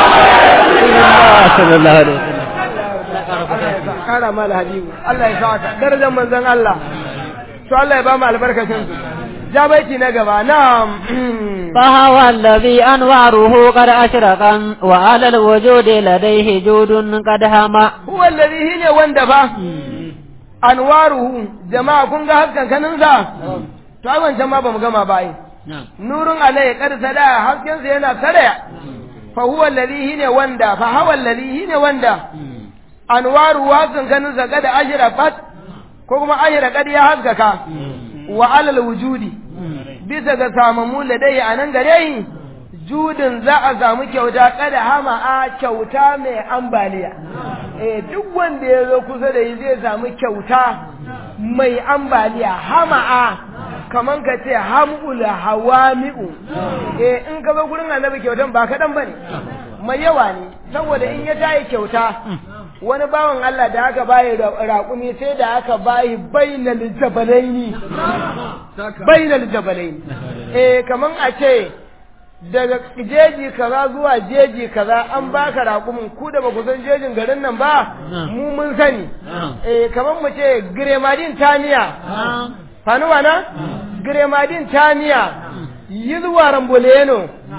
sallallahu alaihi wasallam kara mal habibu Allah ya saka darajar manzon Allah to Allah ya ba mu albarkacin su جابيتي نقبا نعم فهو الذي أنواره قد أشرقا وعلى الوجود لديه جود قد هما هو الذي هنا واندفا أنواره جماعة كنغا حقا كننزا تعالوا جماعة بمقامة باي نور عليه قد سدا حقا سينا سدا فهو الذي هنا واندا فهو الذي هنا واندا أنواره حقا كننزا قد أشرقت كما أشرقت يا حقا وعلى الوجود bisa ga samamu ladai a nan gare yi judin za a samu kyauta kada hama a kyauta mai ambaliya eh duk wanda ya zo kusa da yi zai samu kyauta mai ambaliya hama a kaman ka ce hamul hawami'u eh in ka zo gurin annabi kyautan ba kadan bane mai yawa ne saboda in ya tayi kyauta wani bawan Allah da aka bayi raƙumi sai da aka bayi bainal jabalaini bainal jabalaini eh kaman a ce daga jeji kaza zuwa jeji kaza an baka raƙumin ku da baku san jejin garin nan ba mu mun sani eh kaman mu ce gremadin tamiya fanuwa na gremadin tamiya yi zuwa ramboleno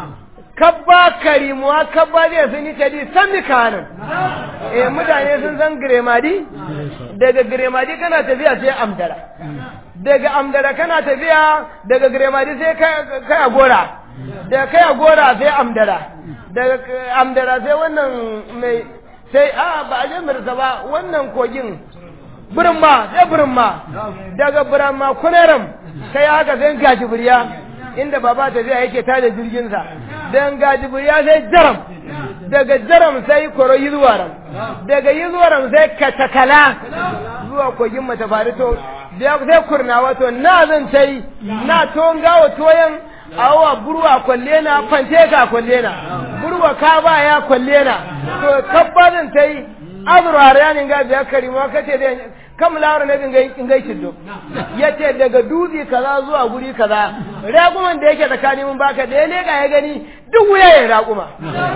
kabba karimuwa kabba zai sun yi tadi san mikanin eh mutane sun san gremadi daga gremadi kana tafiya sai amdara daga amdara kana tafiya daga gremadi sai kai agora daga kai agora sai amdara daga amdara sai wannan mai sai a ba a jamirsa ba wannan kogin burinma sai burinma daga burinma kuneram kai haka sai gajibiriya inda baba tafiya yake tada jirginsa dan gajibiriya sai jaram daga jaram sai koro yizuwaram daga yizuwaram sai katakala zuwa kogin mata faru to sai kurnawa to na zan tai na tongawa toyan awa burwa kwallena fanteka kwallena burwa ka ba ya kwallena to kabbazin tai azruwar yanin ga biya karima kace da kam lawar ne bin in gai kiddo yace daga dubi kaza zuwa guri kaza raguman da yake tsakani mun baka da ya leka ya gani duk wuya ya raguma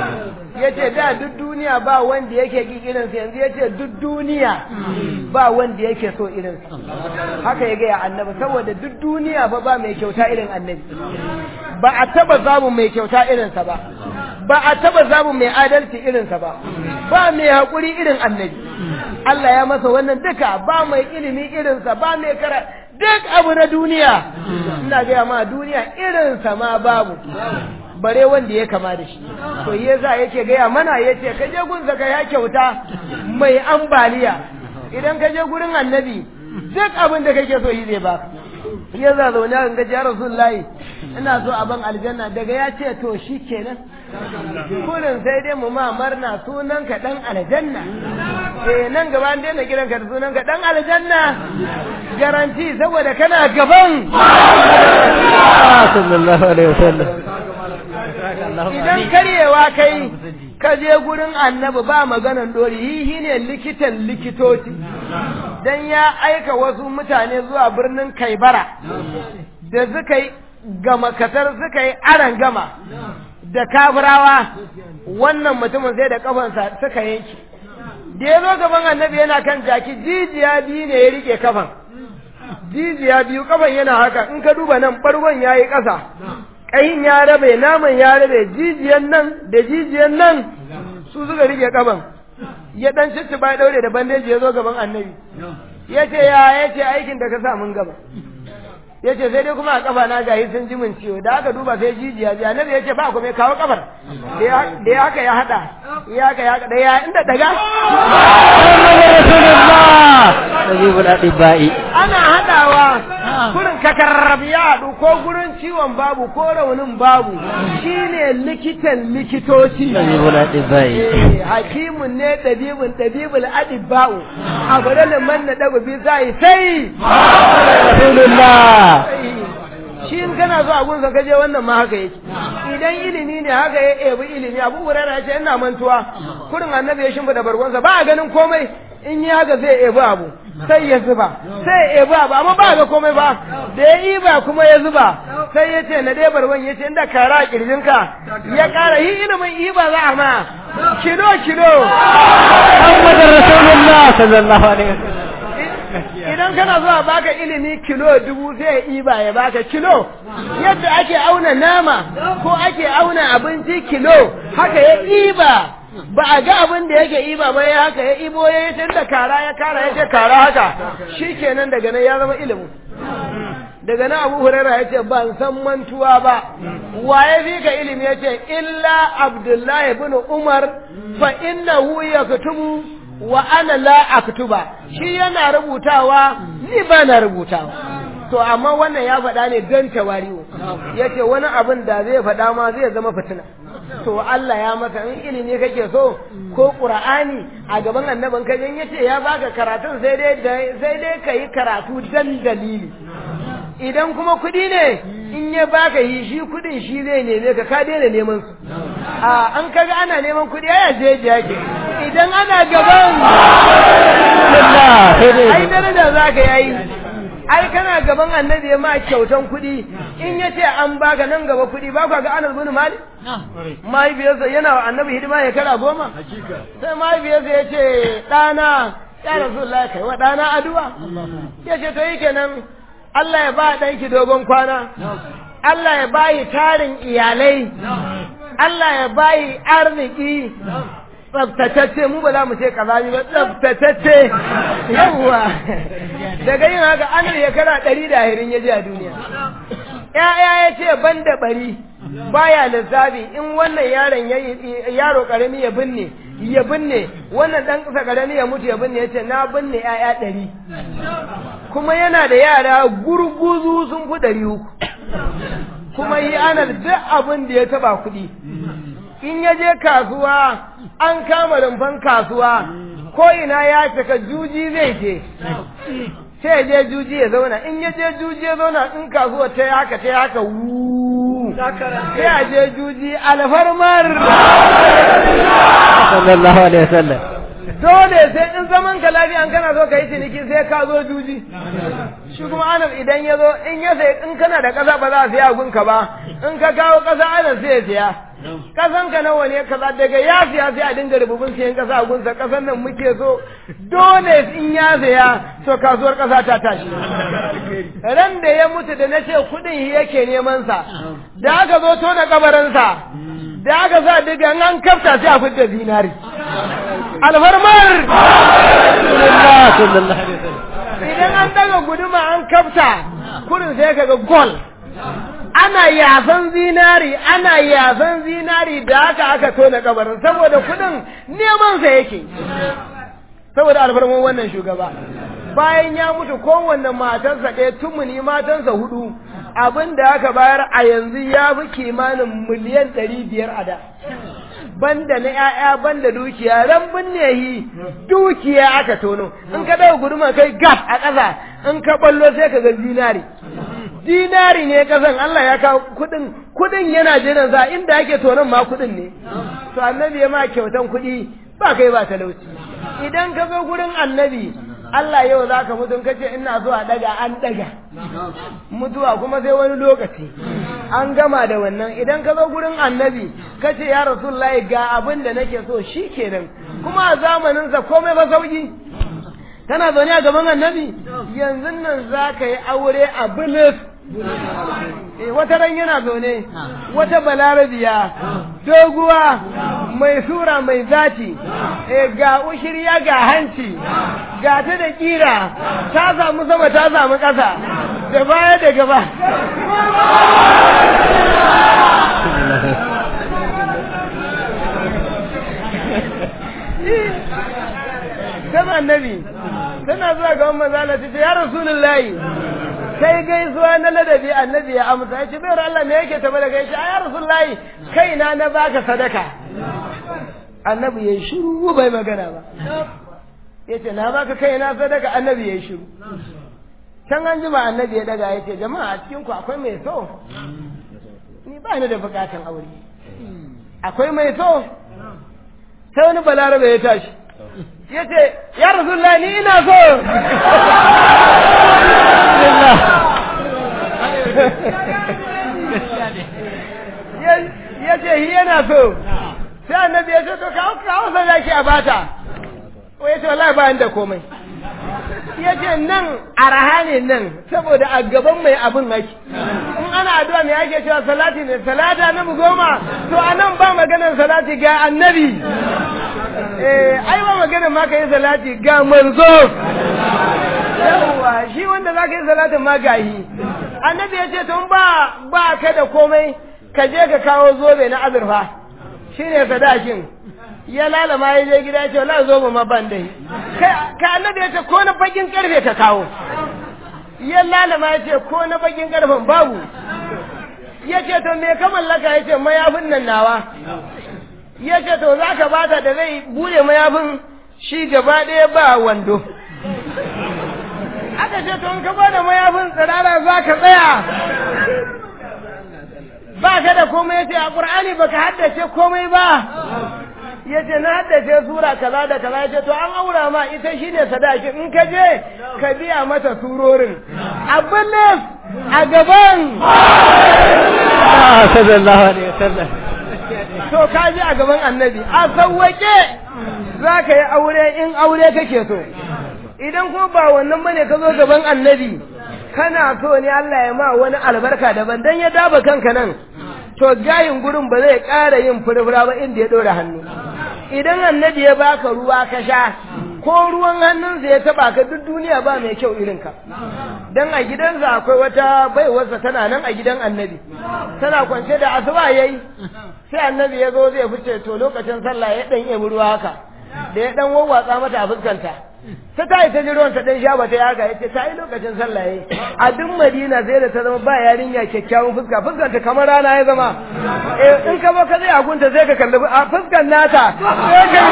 yace da duk duniya ba wanda yake ki irin sa yanzu yace duk duniya ba wanda yake so irin sa haka ya ga ya annabi saboda duk duniya ba ba mai kyauta irin annabi ba a taba zamu mai kyauta irin sa ba ba a taba zamu mai adalci irin sa ba ba mai hakuri irin annabi Allah ya masa wannan duka ba mai ilimi irinsa ba mai kara duk abu na duniya ina gaya ma duniya irinsa ma babu bare wanda ya kama da shi to yasa yake gaya mana yace ka je gun zaka ya kyauta mai ambaliya idan ka je gurin annabi duk abin da kake so yi zai baka yasa zauna ga ya rasulullahi ina so a ban aljanna daga ya ce to shi kenan kurin sai dai mu ma marna sunan ka dan aljanna eh nan gaba an daina kiran ka da sunan ka dan aljanna garanti saboda kana gaban sallallahu alaihi wasallam idan karyewa kai ka je gurin annabi ba maganan dori hihi ne likitan likitoci dan ya aika wasu mutane zuwa birnin Kaibara da suka yi gama katar suka yi aran gama da kafirawa wannan mutumin sai da kafansa suka yanki da ya zo gaban annabi yana kan jaki jijiya biyu ne ya rike kafan jijiya biyu kafan yana haka in ka duba nan bargon yayi ƙasa ƙayin ya rabe naman ya rabe jijiyan nan da jijiyan nan su suka rike kafan ya dan cicciba ya daure da bandeji ya zo gaban annabi ya ce ya ya ce aikin da ka sa mun gaba ya ce sai dai kuma a kafa na gahi sun ji min ciwo da aka duba sai jijiya ji annabi ya ce ba kuma kawo kafar da ya haka ya hada ya haka ya hada da ya inda daga ana hadawa kurin kakarrab ya hadu ko gurin ciwon babu ko raunin babu shine likitan likitoci hakimun ne dabibun dabibul adibau a gurin man na dabu bi sai sai rasulullah shi in kana so a gunsa kaje wannan ma haka yake idan ilimi ne haka ya ebi ilimi Abu Hurairah ya ce ina mantuwa kurin annabi ya shimfa da bargonsa ba a ganin komai in yi haka zai ebi abu sai ya zuba sai ya ebi abu amma ba ga komai ba da ya yi ba kuma ya zuba sai ya ce na dai bargon ya ce inda kara a kirjinka ya kara yi ilimin yi ba za a ma kilo kilo Muhammadur Rasulullah sallallahu alaihi wasallam idan kana zuwa baka ilimi kilo dubu sai ya iba ya baka kilo yadda ake auna nama ko ake auna abinci kilo haka ya iba ba a ga abin da yake iba ba ya haka ya ibo ya yi tun da kara ya kara ya ce kara haka shikenan daga nan ya zama ilimi daga nan Abu Hurairah ya ce ban san mantuwa ba waye fi ka ilimi ya ce illa Abdullahi ibn Umar fa innahu yaktubu wa ana la aktuba shi yana rubutawa ni ba na rubutawa to amma wannan ya faɗa ne don tawari'u yace wani abin da zai faɗa ma zai zama fitina to Allah ya maka in ilimi kake so ko Qur'ani a gaban annabin ka dan yace ya baka karatun sai dai sai dai kai karatu dan dalili idan kuma kudi ne in ya baka yi shi kudin shi zai neme ka ka daina neman su a an kaga ana neman kudi ai je yake idan ana gaban Allah ai daraja zaka yayi ai kana gaban annabi ya ma kyautan kudi in yace an baka nan gaba kudi ba ka ga Anas bin Malik mahaifiyarsa yana wa annabi hidima ya kara goma sai mahaifiyarsa ya ce ɗana ya Rasulullahi kai wa ɗana addu'a ya ce to yi kenan Allah ya ba ɗanki dogon kwana Allah ya bayi tarin iyalai Allah ya bayi arziki tsaftatacce mu ba za mu ce kazami ba tsaftatacce yawwa daga yin haka an shekara ɗari da ahirin ya ji a duniya ya'ya ya ce ban da bari baya lissafi in wannan yaron yaro karami ya binne ya binne wannan dan kasa karami ya mutu ya binne ya ce na binne ya'ya ɗari kuma yana da yara gurguzu sun fi ɗari uku kuma yi ana duk abin da ya taba kuɗi in ya je kasuwa an kama rumfan kasuwa ko ina ya cika juji zai je sai je juji ya zauna in ya je juji ya zauna in kasuwa ta yi haka ta yi haka wuuu sai a je juji alfarmar sallallahu alaihi wasallam dole sai in zaman ka lafiya an kana so ka yi ciniki sai ka zo juji shi kuma anas idan ya zo in ya sai in kana da ƙasa ba za a siya gunka ba in ka kawo ƙasa anas sai ya siya kasan ka nawa ne kaza daga ya siya sai a dinga rububin siyan kasa a gunsa kasan nan muke so dole in ya siya to kasuwar kasa ta tashi ran da ya mutu da nace kudin yake neman sa da aka zo tona kabarin sa da aka sa diga an kafta sai a fitar zinari alfarmar idan an daga guduma an kafta kudin sai kaga gol ana yasan zinari ana yasan zinari da haka aka tona kabarin saboda kudin neman sa yake saboda alfarman wannan shugaba bayan ya mutu kowanne matansa ɗaya tumuni matansa hudu abin da aka bayar a yanzu ya fi kimanin miliyan ɗari biyar a da banda na ‘ya'ya banda dukiya ran binne yi dukiya aka tono in ka ɗau guduma kai gas a ƙasa in ka ballo sai ka ga zinari dinari ne kasan Allah ya kawo kudin kudin yana jiran sa inda yake tonon ma kudin ne to annabi ya ma kyautan kudi ba kai ba talauci idan ka zo gurin annabi Allah yau zaka mutun kace ina so a daga an daga mutuwa kuma sai wani lokaci an gama da wannan idan ka zo gurin annabi kace ya rasulullahi ga abin da nake so shikenan kuma a zamanin sa komai ba sauki kana zaune a gaban annabi yanzu nan zaka yi aure a bilis wata ran yana zaune wata balarabiya doguwa mai sura mai zati ga ushiriya ga hanci ga ta da kira ta samu sama ta samu ƙasa da baya da gaba sama annabi tana zuwa ga wannan zalla ta ce ya rasulullahi kai gaisuwa na ladabi annabi ya amsa ya ce bayar Allah me yake tabe da gaishe ya rasulullahi kaina na baka sadaka annabi yayi shiru bai magana ba yace na baka kaina sadaka annabi yayi shiru can an jima annabi ya daga yace jama'a a cikin ku akwai mai so ni ba ni da bukatan aure akwai mai so sai wani balarabe ya tashi yace ya rasulullahi ni ina so yace hi yana so sai annabi ya ce to kawo kawo sadaki a bata ko yace wallahi ba inda komai yace nan araha ne nan saboda a gaban mai abin haki in ana addu'a me yake cewa salati ne salata na mu goma to anan ba maganar salati ga annabi eh ai ba maganar ma kai salati ga manzo yawa shi wanda zaka yi salatin ma gahi annabi ya ce to ba ba ka da komai ka je ka kawo zobe na azurfa shine sadakin ya lalama ya je gida ya ce wallahi zobe ma ban dai ka annabi ya ce ko na bakin karfe ka kawo ya lalama ya ce ko na bakin karfen babu ya ce to me ka mallaka ya ce mayafin nan nawa ya ce to zaka bata da zai bude mayafin shi gaba ɗaya ba wando aka ce to in ka bada mayafin tsirara za ka tsaya ba ka da komai ya ce a ƙur'ani ba ka haddace komai ba ya ce na haddace sura kaza da kaza ya ce to an aura ma ita shi ne sadaki in ka je ka biya mata surorin abin a gaban sallallahu alaihi wasallam to ka ji a gaban annabi a sauwake za ka yi aure in aure kake so idan kuma ba wannan bane ka zo gaban annabi kana so ne Allah ya ma wani albarka daban dan ya daba kanka nan to gayin gurin ba zai ƙara yin furfura ba inda ya dora hannu idan annabi ya baka ruwa ka sha ko ruwan hannunsa ya taba ka duk duniya ba mai kyau irin ka dan a gidansa akwai wata baiwarsa tana nan a gidan annabi tana kwance da asuba yayi sai annabi ya zo zai fice to lokacin sallah ya dan yabi ruwa haka da ya dan wawwatsa mata a fuskanta ta tayi ta ji ruwan ta dan sha bata yaka yace ta yi lokacin sallah yayi a duk Madina sai da ta zama ba yarinya kyakkyawan fuska fuskanta kamar rana ya zama eh in ka ba ka zai agunta sai ka kalli a fuskan nata sai ka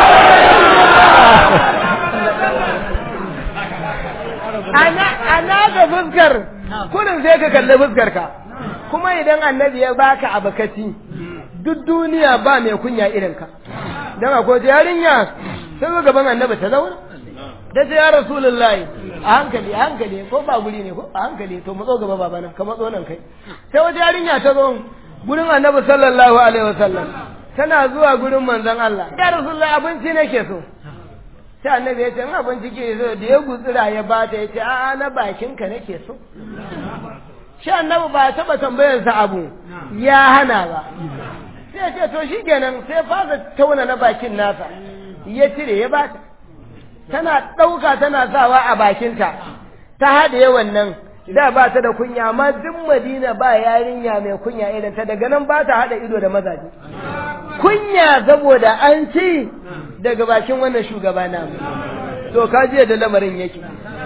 ana ana ga fuskar kullun sai ka kalli fuskar ka kuma idan annabi ya baka abakati duk duniya ba mai kunya irin ka dan akwai yarinya sai zo gaban annabi ta zauna da ce ya rasulullahi a hankali a hankali ko ba guri ne ko a hankali to matso gaba baba nan ka matso nan kai sai wata yarinya ta zo gurin annabi sallallahu alaihi wasallam tana zuwa gurin manzon Allah ya rasulullahi abinci nake so sai annabi ya ce in abinci ke so da ya gutsira ya bata ya ce a'a na bakin ka nake so shi annabi ba taba tambayar sa abu ya hana ba sai ya ce to shikenan sai fasa tauna na bakin nasa ya cire ya bata tana ɗauka tana sawa a bakinta ta haɗe wannan da ba ta da kunya amma duk Madina ba yarinya mai kunya irin ta daga nan ba ta haɗa ido da mazaje kunya saboda an ci daga bakin wannan shugaba na to ka je da lamarin yake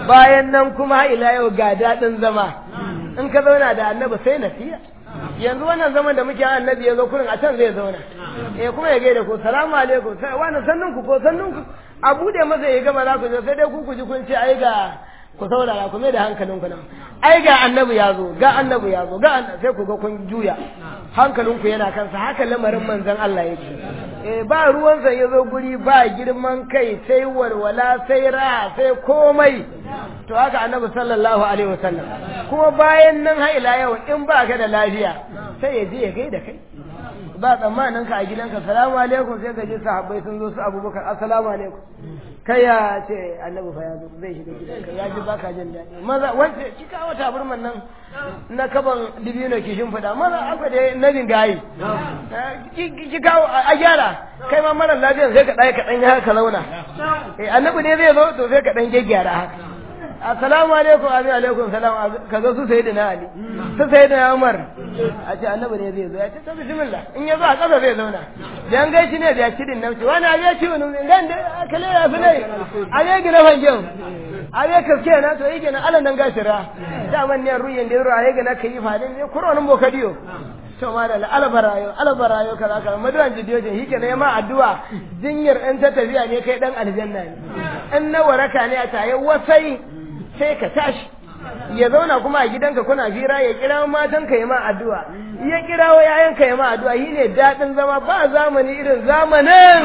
bayan nan kuma ila yau ga daɗin zama in ka zauna da annabi sai nasiya yanzu wannan zaman da muke annabi ya zo kurin a can zai zauna eh kuma ya gaida ku salamu alaikum sai wannan sannun ku ko sannun ku a bude masa ya gama za ku je sai dai ku ku ji kun ce ai ga ku saurara ku mai da hankalin ku nan ai ga annabi ya zo ga annabi ya zo ga sai ku ga kun juya hankalin ku yana kansa haka lamarin manzon Allah yake eh ba ruwan sa ya zo guri ba girman kai sai walwala sai raha sai komai to haka annabi sallallahu alaihi wasallam kuma bayan nan ha ila yau in ba ka da lafiya sai ya je ya gaida kai ba tsammanin ka a gidanka salamu alaikum sai ka je sahabbai sun zo su abubakar assalamu alaikum kai ya ce annabi fa ya zo zai shiga gidanka ya ji baka jin daɗi maza wance ki kawo taburman nan na kaban dibino ki shimfiɗa maza aka dai nabin gayi ki kawo a gyara kai ma mara lafiyan sai ka ɗaya ka ɗan yi haka launa eh annabi ne zai zo to sai ka ɗan gyaggyara haka assalamu alaikum abi alaikum salam kaga su sayyidina ali su sayyidina umar a ce annabi ne zai zo ya ce to bismillah in ya zo a kasa zai zauna dan gaishe ne da ya ci din nauci wani abi ya ci wani gan da kale ya fi nai ale gina fangen ale kaske na to yake na alan nan gashira da man ne ruyin da ruwa yake na kai fadin ne kurwanin bokadiyo to ma da albarayo albarayo kaza kaza maduwan jidiyojin shi kenan ma addu'a jinyar in ta tafiya ne kai dan aljanna ne in na waraka ne a tayi wasai sai ka tashi ya zauna kuma a gidanka kuna fira ya kira matanka ya ma addu'a ya kira wa yayanka ya ma addu'a shi ne daɗin zama ba zamani irin zamanin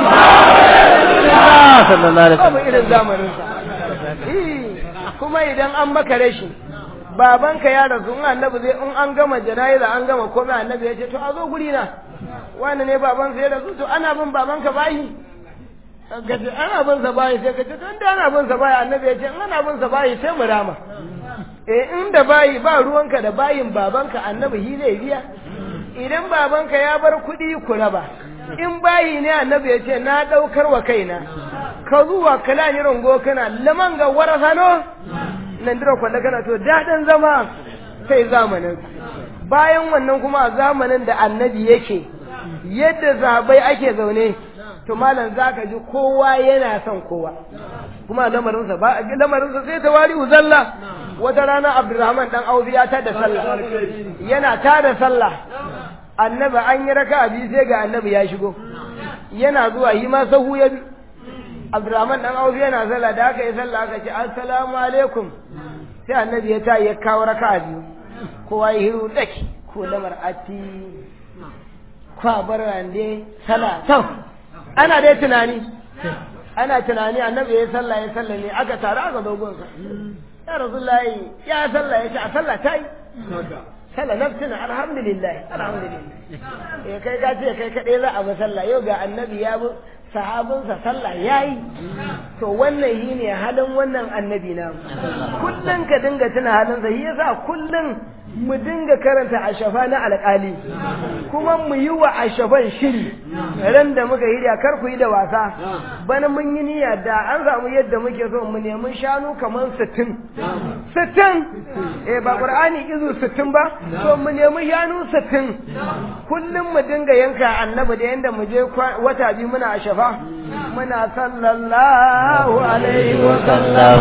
ba irin zamanin sa kuma idan an maka rashi babanka ya rasu in annabi zai in an gama jana'iza an gama komai annabi ya ce to a zo guri na wani ne babansa ya rasu to ana bin babanka bayi gaji ana bin sa bayi sai kace to inda ana bin sa bayi annabi ya ce in ana bin sa bayi sai mu rama eh inda bayi ba ruwanka da bayin babanka annabi shi zai biya idan babanka ya bar kuɗi ku raba in bayi ne annabi ya ce na daukar wa kaina ka zuwa kala ni rango kana laman ga warasano nan dira kwalla kana to daɗin zama sai zamanin bayan wannan kuma zamanin da annabi yake yadda zabai ake zaune to malam zaka ji kowa yana son kowa kuma lamarinsa ba lamarinsa sai tawari uzalla wata rana Abdurrahman dan Aufi ya tada sallah yana tada sallah annabi an yi raka'a biyu sai ga annabi ya shigo yana zuwa yi ma sahu ya bi Abdurrahman dan Aufi yana sallah da aka yi sallah aka ce assalamu alaikum sai annabi ya ta ya kawo raka'a biyu kowa ya hiru daki ko lamar ati kwa barande sala to ana dai tunani ana tunani annabi ya sallah ya sallah ne aka tare aka dogon sa ya rasulullahi ya sallah ya ce a sallah tai sallah nafsina alhamdulillah alhamdulillah eh kai ka ce kai kadai za a ba sallah yau ga annabi ya bi sahabinsa sallah yayi to wannan shine halin wannan annabi na kullun ka dinga tuna halin sa yasa kullun mu dinga karanta ashafa na alƙali kuma mu yi wa ashafan shiri ran da muka yi da kar ku yi da wasa bana mun yi niyya da an samu yadda muke so mu nemi shanu kaman sittin sittin eh ba qur'ani izu sittin ba to mu nemi shanu sittin kullum mu dinga yanka annabi da yanda mu je wata biyu muna ashafa muna sallallahu alaihi wa sallam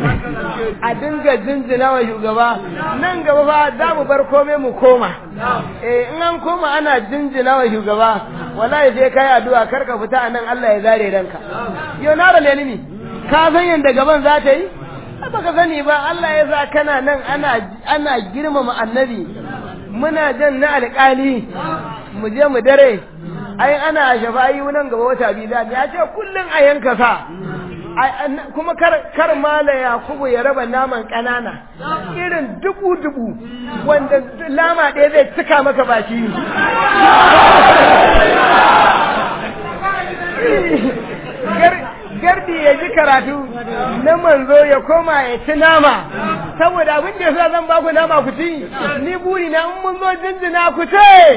a dinga jinjina wa shugaba nan gaba fa za mu bar komai mu koma eh in an koma ana jinjina wa shugaba wallahi sai kai addu'a karka fita anan Allah ya zare ranka yo na da lelimi ka san yanda gaban za ta yi ba ka sani ba Allah ya sa kana nan ana ana girmama annabi muna jan na alƙali mu je mu dare ai ana shafa'i nan gaba wata biyu da ya ce kullun a yanka sa kuma kar kar mala Yakubu ya raba naman kanana irin dubu dubu wanda lama ɗaya zai cika maka baki gardi ya ji karatu na manzo ya koma ya ci nama saboda abin da yasa zan baku nama ku ci ni buri na in mun zo jinjina ku ce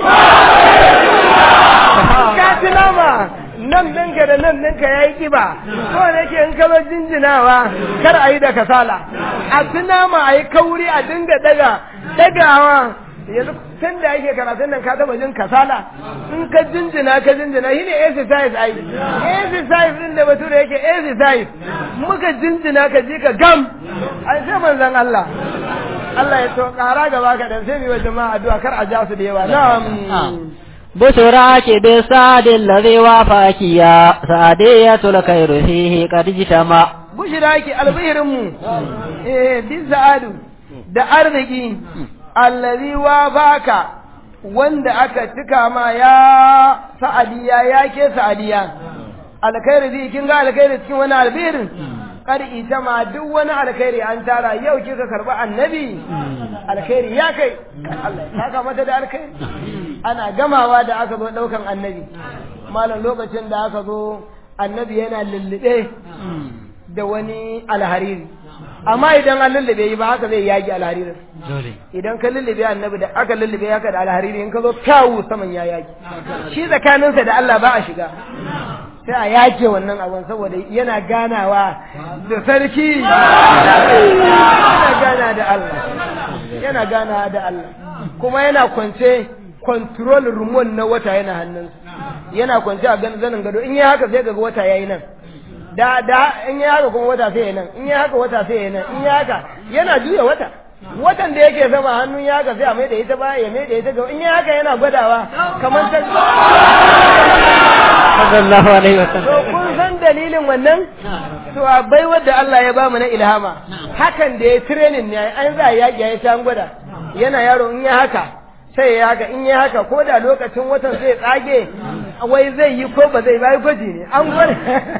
ka ci nama nan ɗinka da nan ɗinka ya yi ƙiba ko da ke in ka zo jinjinawa kar a yi da kasala a ci nama a yi kauri a dinga daga dagawa yanzu tun da yake karatun nan ka taba jin kasala in ka jinjina ka jinjina shi ne exercise ai exercise din da bature yake exercise muka jinjina ka ji ka gam ai sai manzon Allah Allah ya to kara gaba ka dan sai mi wa jama'a addu'a kar a ja su da yawa na'am بشراك بسعد الذي وافاك يا سعدية الخير فيه قد اجتمع بشراك البهرم إيه بسعد da arziki allazi wafaka wanda aka cika ma ya sa'adiya ya ke sa'adiya alkhairi bi kin ga alkhairi cikin wani albirin kar ita ma duk wani alkhairi an tara yau kika karba annabi alkhairi ya kai Allah ya saka mata da alkhairi ana gamawa da aka zo daukan annabi malam lokacin da aka zo annabi yana lullube da wani alhariri amma idan an lullube yi ba haka zai yagi alharirin idan ka lullube annabi da aka lullube haka da alhariri in ka zo kawo saman ya yagi shi tsakaninsa da Allah ba a shiga sai a yake wannan abun saboda yana ganawa da sarki yana gana da Allah yana gana da Allah kuma yana kwance control remote na wata yana hannunsa yana kwance a zanin gado in yi haka sai ga wata yayi nan da da in yi haka kuma wata sai yayi nan in yi haka wata sai yayi nan in yi haka yana juya wata watan da yake zama hannun ya haka sai a mai da ita ba ya mai da ita ga in yi haka yana gwadawa kamar ta sallallahu alaihi wasallam to kun san dalilin wannan to abai wanda Allah ya ba mu na ilhama hakan da ya training ne an za ya ya ta gwada yana yaro in yi haka sai ya haka in yi haka ko da lokacin watan zai tsage wai zai yi ko ba zai bai gwaji ne an gwada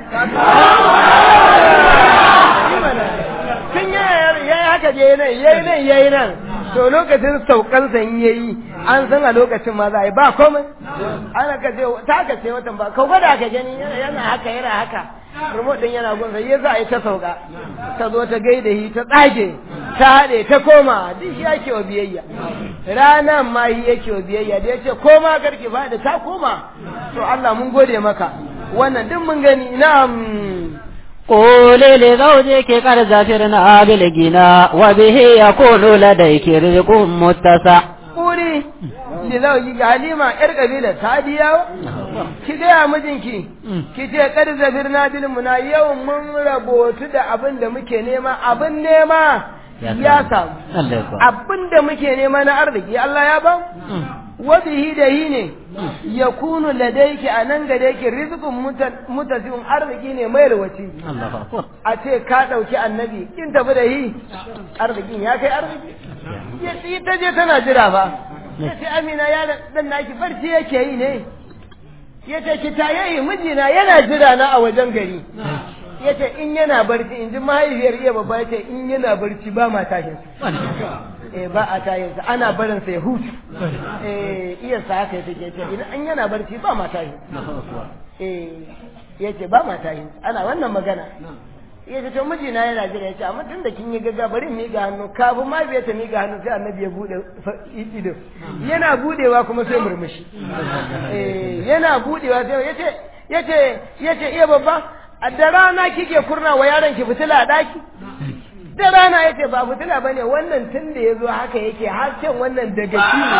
tun ya yi haka je nan yayi nan yayi nan to lokacin saukan san yayi an san a lokacin ma za a yi ba komai ana ka ce ta ka ce watan ba ka gwada ka gani yana haka yana haka remote din yana gunsa yasa ai ta sauka ta zo ta gaida shi ta tsage ta haɗe ta koma duk shi yake wa biyayya ranan ma yi yake wa biyayya da yace koma karki faɗi ta koma to Allah mun gode maka wannan duk mun gani na'am قولي لزوجك قد زفرنا بالغنى وبه يكون لديك رزق متسع قولي لزوجك حليمة ارقبيلة سادية ki gaya mijinki ki ce kar zafirna bil muna yau mun rabotu da abin da muke nema abin nema ya samu abin da muke nema na arziki Allah ya ba wabihi da yi ne ya kunu ladaiki a nan ga daiki rizikun mutasiun arziki ne mai rawaci a ce ka ɗauki annabi in tafi da yi arzikin ya kai arziki ya tsi ta je tana jira ba ya ce amina ya dan naki barci yake yi ne ya ce ki tayayi mijina yana jira na a wajen gari ya ce in yana barci in ji mahaifiyar iya babba ya ce in yana barci ba ma tashin eh ba a tayin sa ana barin sa ya hutu eh iya sa haka yake ce idan an yana barci ba ma tayin eh yace ba ma tayin ana wannan magana yace to mijina yana jira yace amma tunda kin yi gaga bari mi ga hannu kafin ma bai ta mi ga hannu sai annabi ya bude ido yana budewa kuma sai murmushi eh yana budewa sai yace yace yace iya babba a da rana kike kurna wa yaron ki fitila a daki da rana yace ba fitila bane wannan tun da yazo haka yake hasken wannan daga shi ne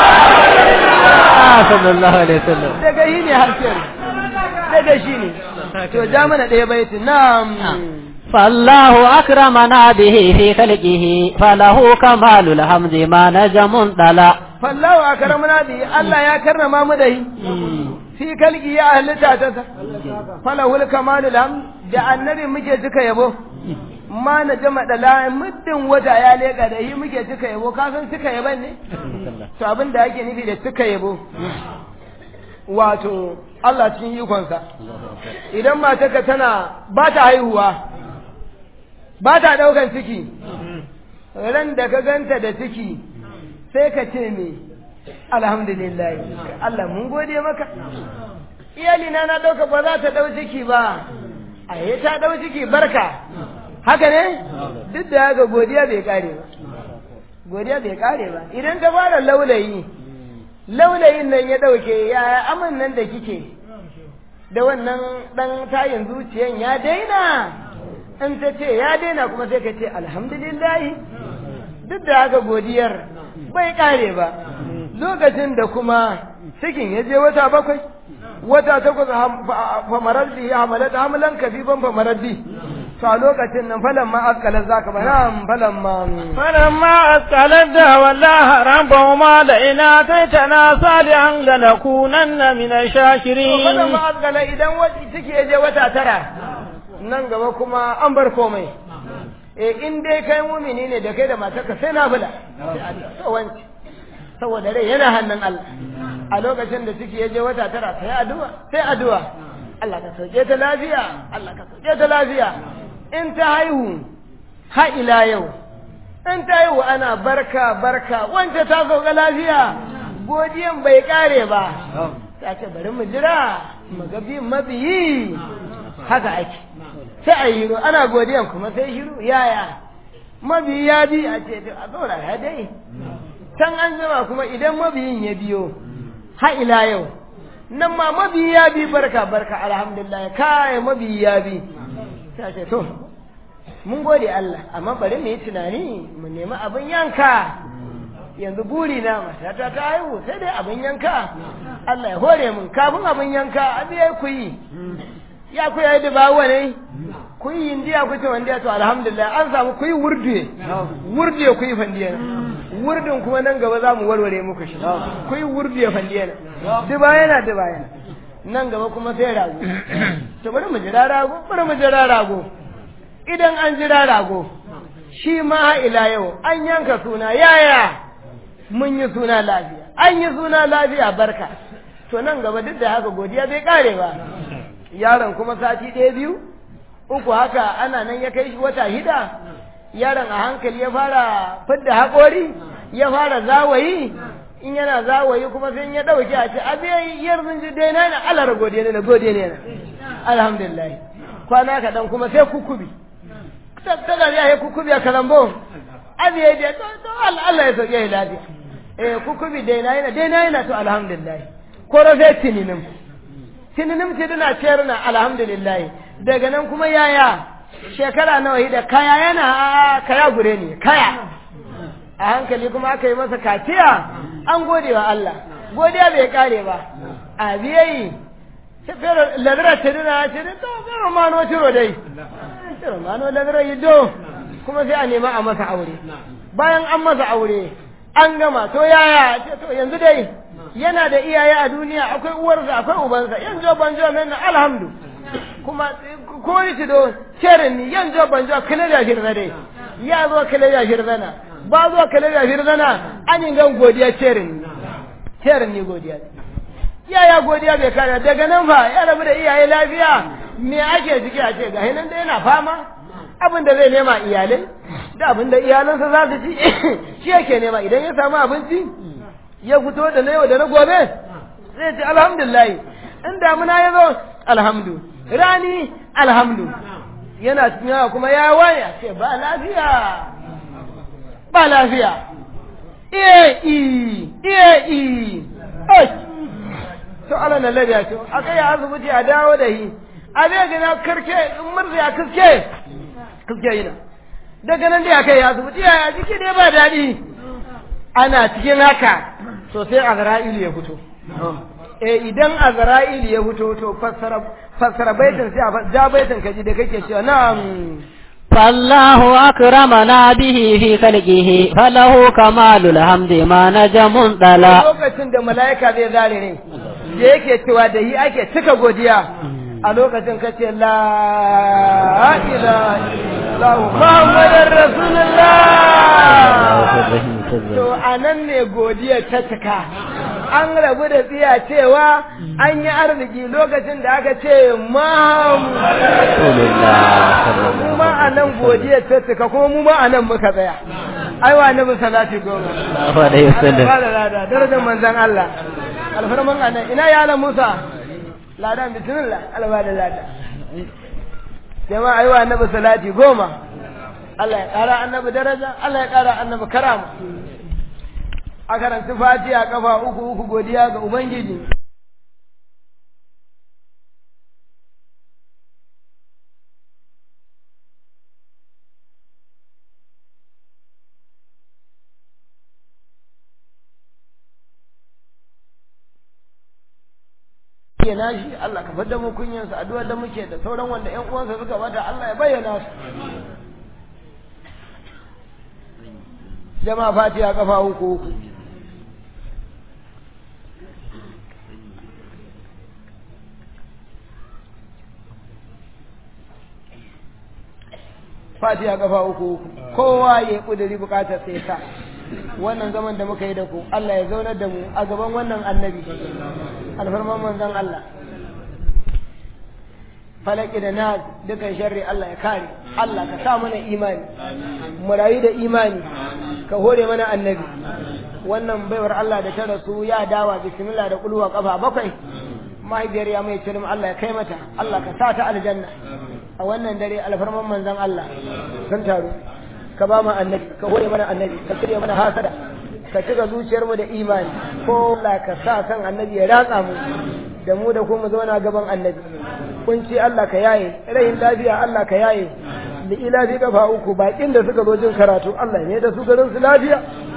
sallallahu alaihi wasallam daga shi ne hasken daga shi ne to ja mana ɗaya baitin na'am فالله أكرمنا به في خلقه فله كمال الحمد ما نجم طلع فالله أكرمنا به الله يا كرم ما مده في خلقه يا أهل تاتسا فله الكمال الحمد da annabi muke cika yabo ma na jama da la muddin wata ya leka da yi muke cika yabo ka san cika yaban ne to abin da yake nufi da cika yabo wato Allah cikin ikonsa idan matarka tana ba ta haihuwa ba ta daukan ciki ran da ka ganta da ciki sai ka ce me alhamdulillah Allah mun gode maka iyalina na dauka ba za ta dau ciki ba ai ta dau ciki barka haka ne duk da haka godiya bai kare ba godiya bai kare ba idan ta fara laulayi laulayin nan ya dauke ya aman nan da kike da wannan dan tayin zuciyan ya daina in ta ce ya daina kuma sai ka ce alhamdulillah duk da haka godiyar bai kare ba lokacin da kuma cikin ya je wata bakwai wata takwas famaraddi ya hamalata hamalan kafifan famaraddi to a lokacin nan falan ma askalar zaka ba nan falan ma falan ma askalar da wallahi rabba ma da ina taitana salihan ga nakunanna min ash-shakirin falan ma askalar idan wata ciki ya je wata tara nan gaba kuma an bar komai eh in dai kai mumini ne da kai da matarka sai na bula to wanci saboda rai yana hannun Allah a lokacin da ciki ya je wata tara sai addu'a sai addu'a Allah ka sauke ta lafiya Allah ka sauke ta lafiya in ta haihu ha ila yau in ta haihu ana barka barka wanda ta sauka lafiya godiyan bai kare ba ta ce bari mu jira mu ga bi mabiyi haka ake sai a yi ana godiyan kuma sai shiru yaya mabiyi ya bi a ce a zaura ya dai can an jima kuma idan mabiyin ya biyo ha ila yau nan ma mabiyi ya bi barka barka alhamdulillah kai mabiyi ya bi sai ce to mun gode Allah amma bari mu yi tunani mu nemi abin yanka yanzu buri na matata ta haihu sai dai abin yanka Allah ya hore mun kafin abin yanka abi yayi ku yi ya ku yayi da bawo ne ku yi indiya ku ce wanda to alhamdulillah an samu ku yi wurdiye wurdiye ku yi fandiya wurdin kuma nan gaba za mu warware muku shi ku yi wurdiye fandiya duba yana duba yana nan gaba kuma sai rago to bari mu jira rago bari mu jira rago idan an jira rago shi ma ila yau an yanka suna yaya mun yi suna lafiya an yi suna lafiya barka to nan gaba duk da haka godiya bai kare ba yaron kuma sati ɗaya biyu uku haka ana nan ya kai shi wata hida yaron a hankali ya fara fidda haƙori ya fara zawayi in yana zawayi kuma sai ya ɗauki a ce abin yarzun ji dai na alar godiya ne na godiya ne na alhamdulillah kwana kaɗan kuma sai kukubi tattala ya yi kukubi a kalambo abin ya je to Allah ya sauke ya lafiya eh kukubi dai na yana dai na yana to alhamdulillah ko rafe tininin tininin ce dana ciyar na alhamdulillah daga nan kuma yaya shekara nawa da kaya yana kaya gure ne kaya a hankali kuma aka yi masa kaciya an gode wa Allah godiya bai kare ba a biyayi shefero ladara ce dana ce to fero mano ciro dai ciro mano ladara yido kuma sai a nema a masa aure bayan an masa aure an gama to yaya ce to yanzu dai yana da iyaye a duniya akwai uwarsa akwai ubansa yanzu banjo nan alhamdu kuma ko yi do cerin ni yanzu banjo kale da shirza dai ya zo kale da shirzana ba zo kale da shirzana an yin gan godiya cerin ni cerin ni godiya yaya godiya bai kare daga nan fa ya rabu da iyaye lafiya me ake ciki a ce ga hinan da yana fama abin da zai nema iyalai da abin da iyalansa za su ci shi yake nema idan ya samu abinci ya fito da na yau da na gobe zai ce alhamdulillah in damuna ya zo alhamdu rani alhamdu yana tunawa kuma ya waya ce ba lafiya ba lafiya iya i iya i to ala na lafiya to akai ya asibiti a dawo da shi a zai gina karke in murzi a kiske kiske yana daga nan da akai ya asibiti ya jiki dai ba daɗi ana cikin haka to sai azra'ilu ya fito eh idan azra'ilu ya fito to fassara fassara baitin sai a ja baitin kaji da kake cewa na'am فالله أكرمنا به في خلقه فله كمال الحمد ما نجم طلا lokacin da malaika zai zare ne da yake cewa da yi ake cika godiya a lokacin kace la ilaha illallah muhammadur rasulullah to anan ne godiya ta cika an rabu da tsiya cewa an yi arziki lokacin da aka ce mu ma a nan godiya ta cika kuma mu ma a nan muka tsaya ai wa nabi salati goma ba da lada darajar manzon Allah alfarman anan ina ya ala Musa ladan bismillah alba da lada jama'a ai wa nabi salati goma Allah ya kara annabi daraja Allah ya kara annabi karama a karanta fatiha kafa uku uku godiya ga ubangiji ke nashi Allah ka fadda mu kunyansa addu'ar da muke da sauran wanda ƴan uwansa suka bata Allah ya bayyana su jama'a fatiha kafa uku uku fatiha kafa uku kowa ya kudiri bukatar sai sa wannan zaman da muka yi da ku Allah ya zaunar da mu a gaban wannan annabi alfarman manzon Allah falaki da nas dukan sharri Allah ya kare Allah ka sa mana imani mu rayu da imani ka hore mana annabi wannan baiwar Allah da ta rasu ya dawa bismillah da kulwa kafa bakwai mahaifiyar ya mai cirin Allah ya kai mata Allah ka sa ta aljanna a wannan dare alfarman manzon Allah sun taru ka ba mu annabi ka hore mana annabi ka cire mana hasada ka cika zuciyar mu da imani ko Allah ka sa san annabi ya ratsa mu da mu da kuma zauna gaban annabi kunci Allah ka yaye rayin lafiya Allah ka yaye da ilafi kafa uku bakin da suka zo jin karatu Allah ne da su garin su lafiya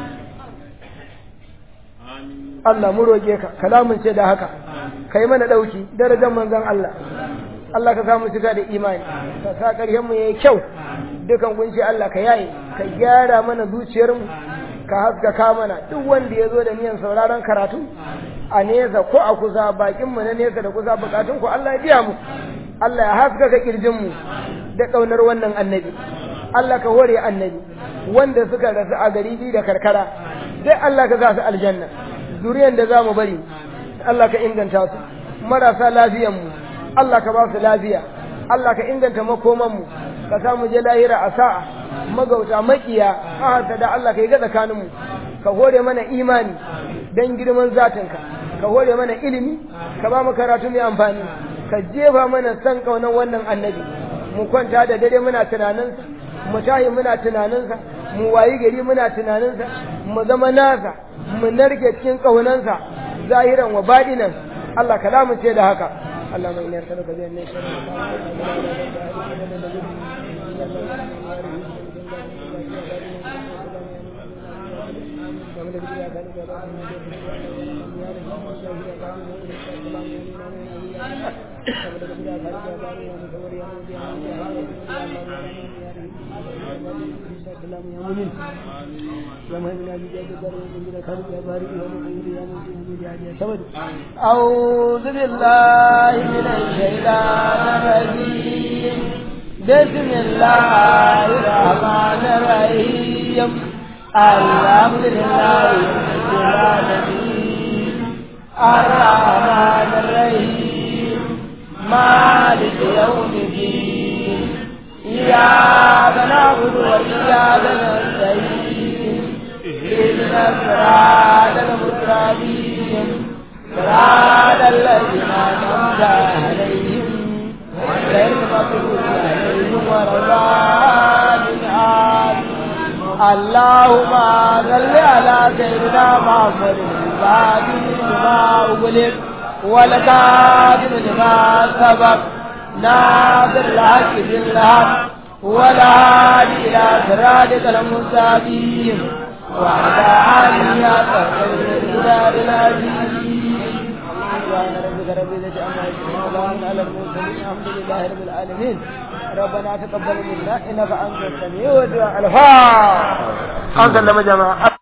Allah mu roke ka kalamun ce da haka kai mana dauki darajar manzon Allah Allah ka samu cika da imani ka sa ƙarshen mu yayi kyau dukan kunci Allah ka yaye ka gyara mana zuciyar mu ka haskaka mana duk wanda ya zo da niyan sauraron karatu a nesa ko a kusa bakin mu na nesa da kusa bukatun ku Allah ya biya mu Allah ya haskaka kirjin mu da kaunar wannan annabi Allah ka hore annabi wanda suka rasu a gari da karkara dai Allah ka sa su aljanna zuriyan da zamu bari Allah ka inganta su marasa lafiyan mu Allah ka ba su lafiya Allah ka inganta makoman mu ka samu je lahira a sa'a magauta makiya haka da Allah ka yi ga tsakanin mu ka hore mana imani dan girman zatinka ka hore mana ilimi ka ba mu karatu mai amfani ka jefa mana san kaunan wannan annabi mu kwanta da dare muna tunaninsa mu tayi muna tunaninsa mu wayi gari muna tunaninsa mu zama nasa mu narke cikin kaunansa zahiran wa badinan Allah kalamu ce da haka اللهم إنا نسألك بأن أعوذ بالله من الشيطان الرجيم بسم الله الرحمن الرحيم الحمد لله رب العالمين الرحمن الرحيم مالك يوم الدين إياك نعبد وإياك نستعين اهدنا الصراط المستقيم صراط الذين أنعمت عليهم غير المغضوب عليهم ولا الضالين اللهم صل على سيدنا محمد الفاتح لما أغلق والكاتب لما سبق ناصر الحق بالحق والهادي إلى صراطك المستقيم وعلى آله حق الجلال العظيم سبحان ربك رب العزة عما يصفون وسلام على المرسلين الحمد لله رب العالمين ربنا تقبل منا إنك أنت السميع الدعاء الفاتحة. أنت لما جماعة